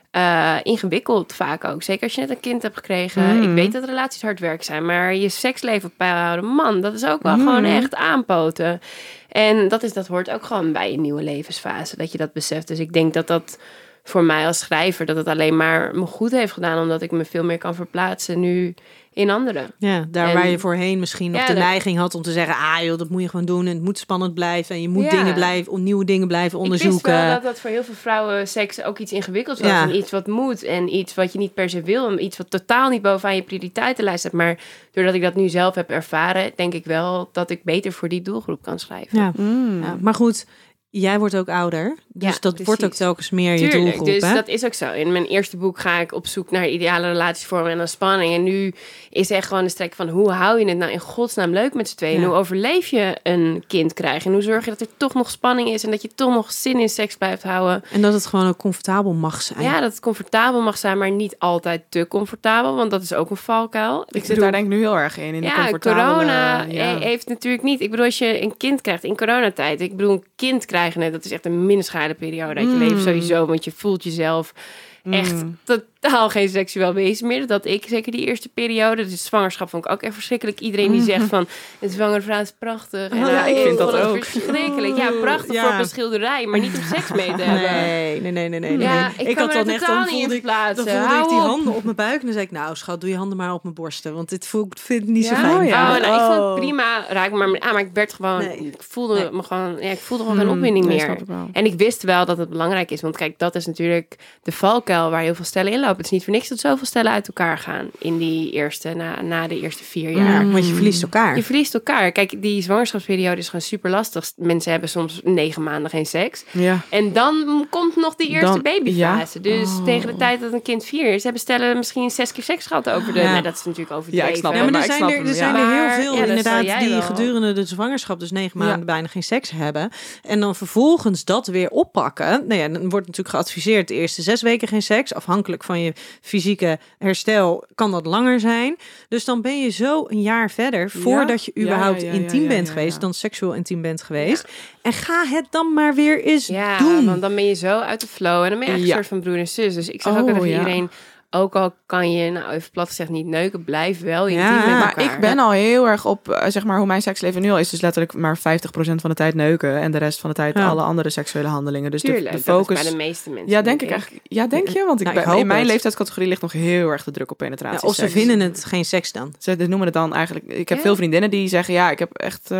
ingewikkeld vaak ook. Zeker als je net een kind hebt gekregen. Ik weet dat relaties hard werk zijn. Maar je seksleven op peil houden, man, dat is ook wel gewoon echt aanpoten. En dat hoort ook gewoon bij een nieuwe levensfase. Dat je dat beseft. Dus ik denk dat voor mij als schrijver, dat het alleen maar me goed heeft gedaan. Omdat ik me veel meer kan verplaatsen nu in anderen. Ja, waar je voorheen misschien nog de neiging had om te zeggen... joh, dat moet je gewoon doen en het moet spannend blijven... en je moet nieuwe dingen blijven onderzoeken. Ik wist wel dat voor heel veel vrouwen seks ook iets ingewikkelds was... en iets wat moet en iets wat je niet per se wil... en iets wat totaal niet bovenaan je prioriteitenlijst hebt. Maar doordat ik dat nu zelf heb ervaren... denk ik wel dat ik beter voor die doelgroep kan schrijven. Ja. Ja, maar goed... Jij wordt ook ouder, dus dat wordt ook telkens meer je doelgroep. Dus dat is ook zo. In mijn eerste boek ga ik op zoek naar ideale relatievormen en dan spanning. En nu is echt gewoon de strek van hoe hou je het nou in godsnaam leuk met z'n tweeën? En hoe overleef je een kind krijgen? En hoe zorg je dat er toch nog spanning is en dat je toch nog zin in seks blijft houden? En dat het gewoon ook comfortabel mag zijn. Ja, dat het comfortabel mag zijn, maar niet altijd te comfortabel, want dat is ook een valkuil. Ik zit daar denk ik nu heel erg in de comfortabele... corona heeft natuurlijk niet... Ik bedoel, als je een kind krijgt in coronatijd... Ik bedoel, een kind krijgen, dat is echt een minderschade periode uit je leven sowieso. Want je voelt jezelf echt totaal geen seksueel wezen meer. Dat ik, zeker die eerste periode, dus zwangerschap vond ik ook echt verschrikkelijk. Iedereen die zegt van, een zwangere vrouw is prachtig. En ik vind dat ook. Verschrikkelijk. Ja, prachtig voor op een schilderij, maar niet om seks mee te hebben. Nee. Ja, ik had dan echt, dan voelde ik die handen op mijn buik. En dan zei ik, nou schat, doe je handen maar op mijn borsten. Want dit vind ik niet zo fijn. Ik vond het prima. Raak maar ik werd gewoon, ik voelde me gewoon, ik voelde gewoon geen opwinding meer. En ik wist wel dat het belangrijk is. Want kijk, dat is natuurlijk de valkuil waar heel veel stellen inlopen. Het is niet voor niks dat zoveel stellen uit elkaar gaan in die eerste, na de eerste 4 jaar. Want je verliest elkaar. Je verliest elkaar. Kijk, die zwangerschapsperiode is gewoon super lastig. Mensen hebben soms 9 maanden geen seks. Ja. En dan komt nog de eerste babyfase. Ja. Dus tegen de tijd dat een kind 4 is, hebben stellen misschien 6 keer seks gehad over de... Nee, dat is natuurlijk overdreven. Ja, ik snap het. Maar er zijn er heel veel inderdaad die gedurende de zwangerschap dus 9 maanden bijna geen seks hebben. En dan vervolgens dat weer oppakken. Nou ja, dan wordt natuurlijk geadviseerd de eerste 6 weken geen seks. Afhankelijk van je fysieke herstel kan dat langer zijn. Dus dan ben je zo een jaar verder voordat je überhaupt intiem bent geweest, dan seksueel intiem bent geweest. Ja. En ga het dan maar weer eens doen. Want dan ben je zo uit de flow en dan ben je echt een soort van broer en zus. Dus ik zeg ook tegen iedereen, ook al kan je, nou even plat gezegd, niet neuken, blijf wel intiem met elkaar. Maar ik ben al heel erg op, zeg maar, hoe mijn seksleven nu al is. Dus letterlijk maar 50% van de tijd neuken. En de rest van de tijd alle andere seksuele handelingen. Dus tuurlijk, de focus... dat is bij de meeste mensen. Ja, denk ik eigenlijk. Ja, denk je? Want in mijn leeftijdscategorie ligt nog heel erg de druk op penetratie. Ja, of ze vinden het geen seks dan. Ze noemen het dan eigenlijk... Ik heb veel vriendinnen die zeggen, ik heb echt...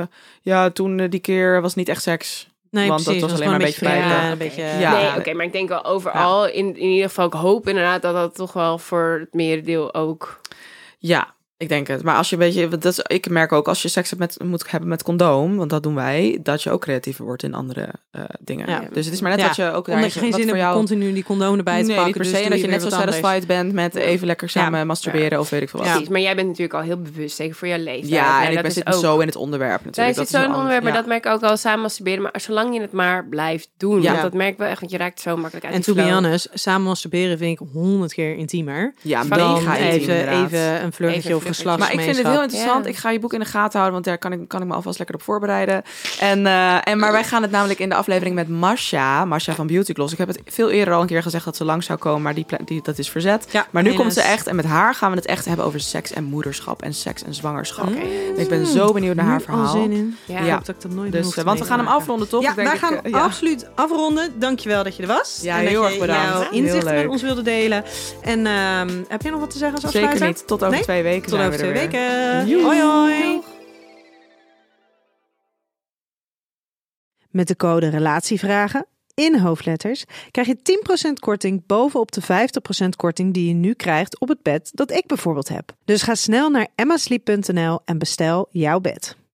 toen die keer was niet echt seks. Nee, want precies, dat was alleen maar een beetje Nee, maar ik denk wel overal, in ieder geval, ik hoop inderdaad dat toch wel voor het merendeel ook... Ja, ik denk het. Maar als je een beetje... ik merk ook, als je seks moet hebben met condoom, want dat doen wij, dat je ook creatiever wordt in andere dingen. Ja. Dus het is maar net dat je ook... Omdat je geen zin hebt continu die condoom erbij te pakken. Niet per se. En dat je net zo satisfied bent met even lekker samen masturberen of weet ik veel wat. Precies, maar jij bent natuurlijk al heel bewust, zeker voor jouw leeftijd. Ja, en ik zit zo in het onderwerp natuurlijk. Dat is zo'n onderwerp, maar dat merk ik ook al, samen masturberen. Maar zolang je het maar blijft doen, want dat merk ik wel echt, want je raakt zo makkelijk uit. En to be honest, samen masturberen vind ik 100 keer intiemer. Ja, dan even een flirtje of Maar ik vind het heel interessant. Ja. Ik ga je boek in de gaten houden, want daar kan ik me alvast lekker op voorbereiden. Maar wij gaan het namelijk in de aflevering met Masha van Beauty Gloss. Ik heb het veel eerder al een keer gezegd dat ze lang zou komen, maar dat is verzet. Ja, maar nu komt ze echt en met haar gaan we het echt hebben over seks en moederschap en seks en zwangerschap. Ik ben zo benieuwd naar haar verhaal. Zin in. Ja. Dat ik dat nooit dus, want we gaan hem afronden, toch? Ja, wij gaan absoluut afronden. Dankjewel dat je er was. Ja, en heel erg bedankt. Jouw inzichten met ons wilde delen. En heb je nog wat te zeggen als afsluiter? Zeker niet. Tot over 2 weken. Tot over 2 weken. Hoi hoi. Met de code RELATIEVRAGEN in hoofdletters krijg je 10% korting bovenop de 50% korting die je nu krijgt op het bed dat ik bijvoorbeeld heb. Dus ga snel naar emmasleep.nl en bestel jouw bed.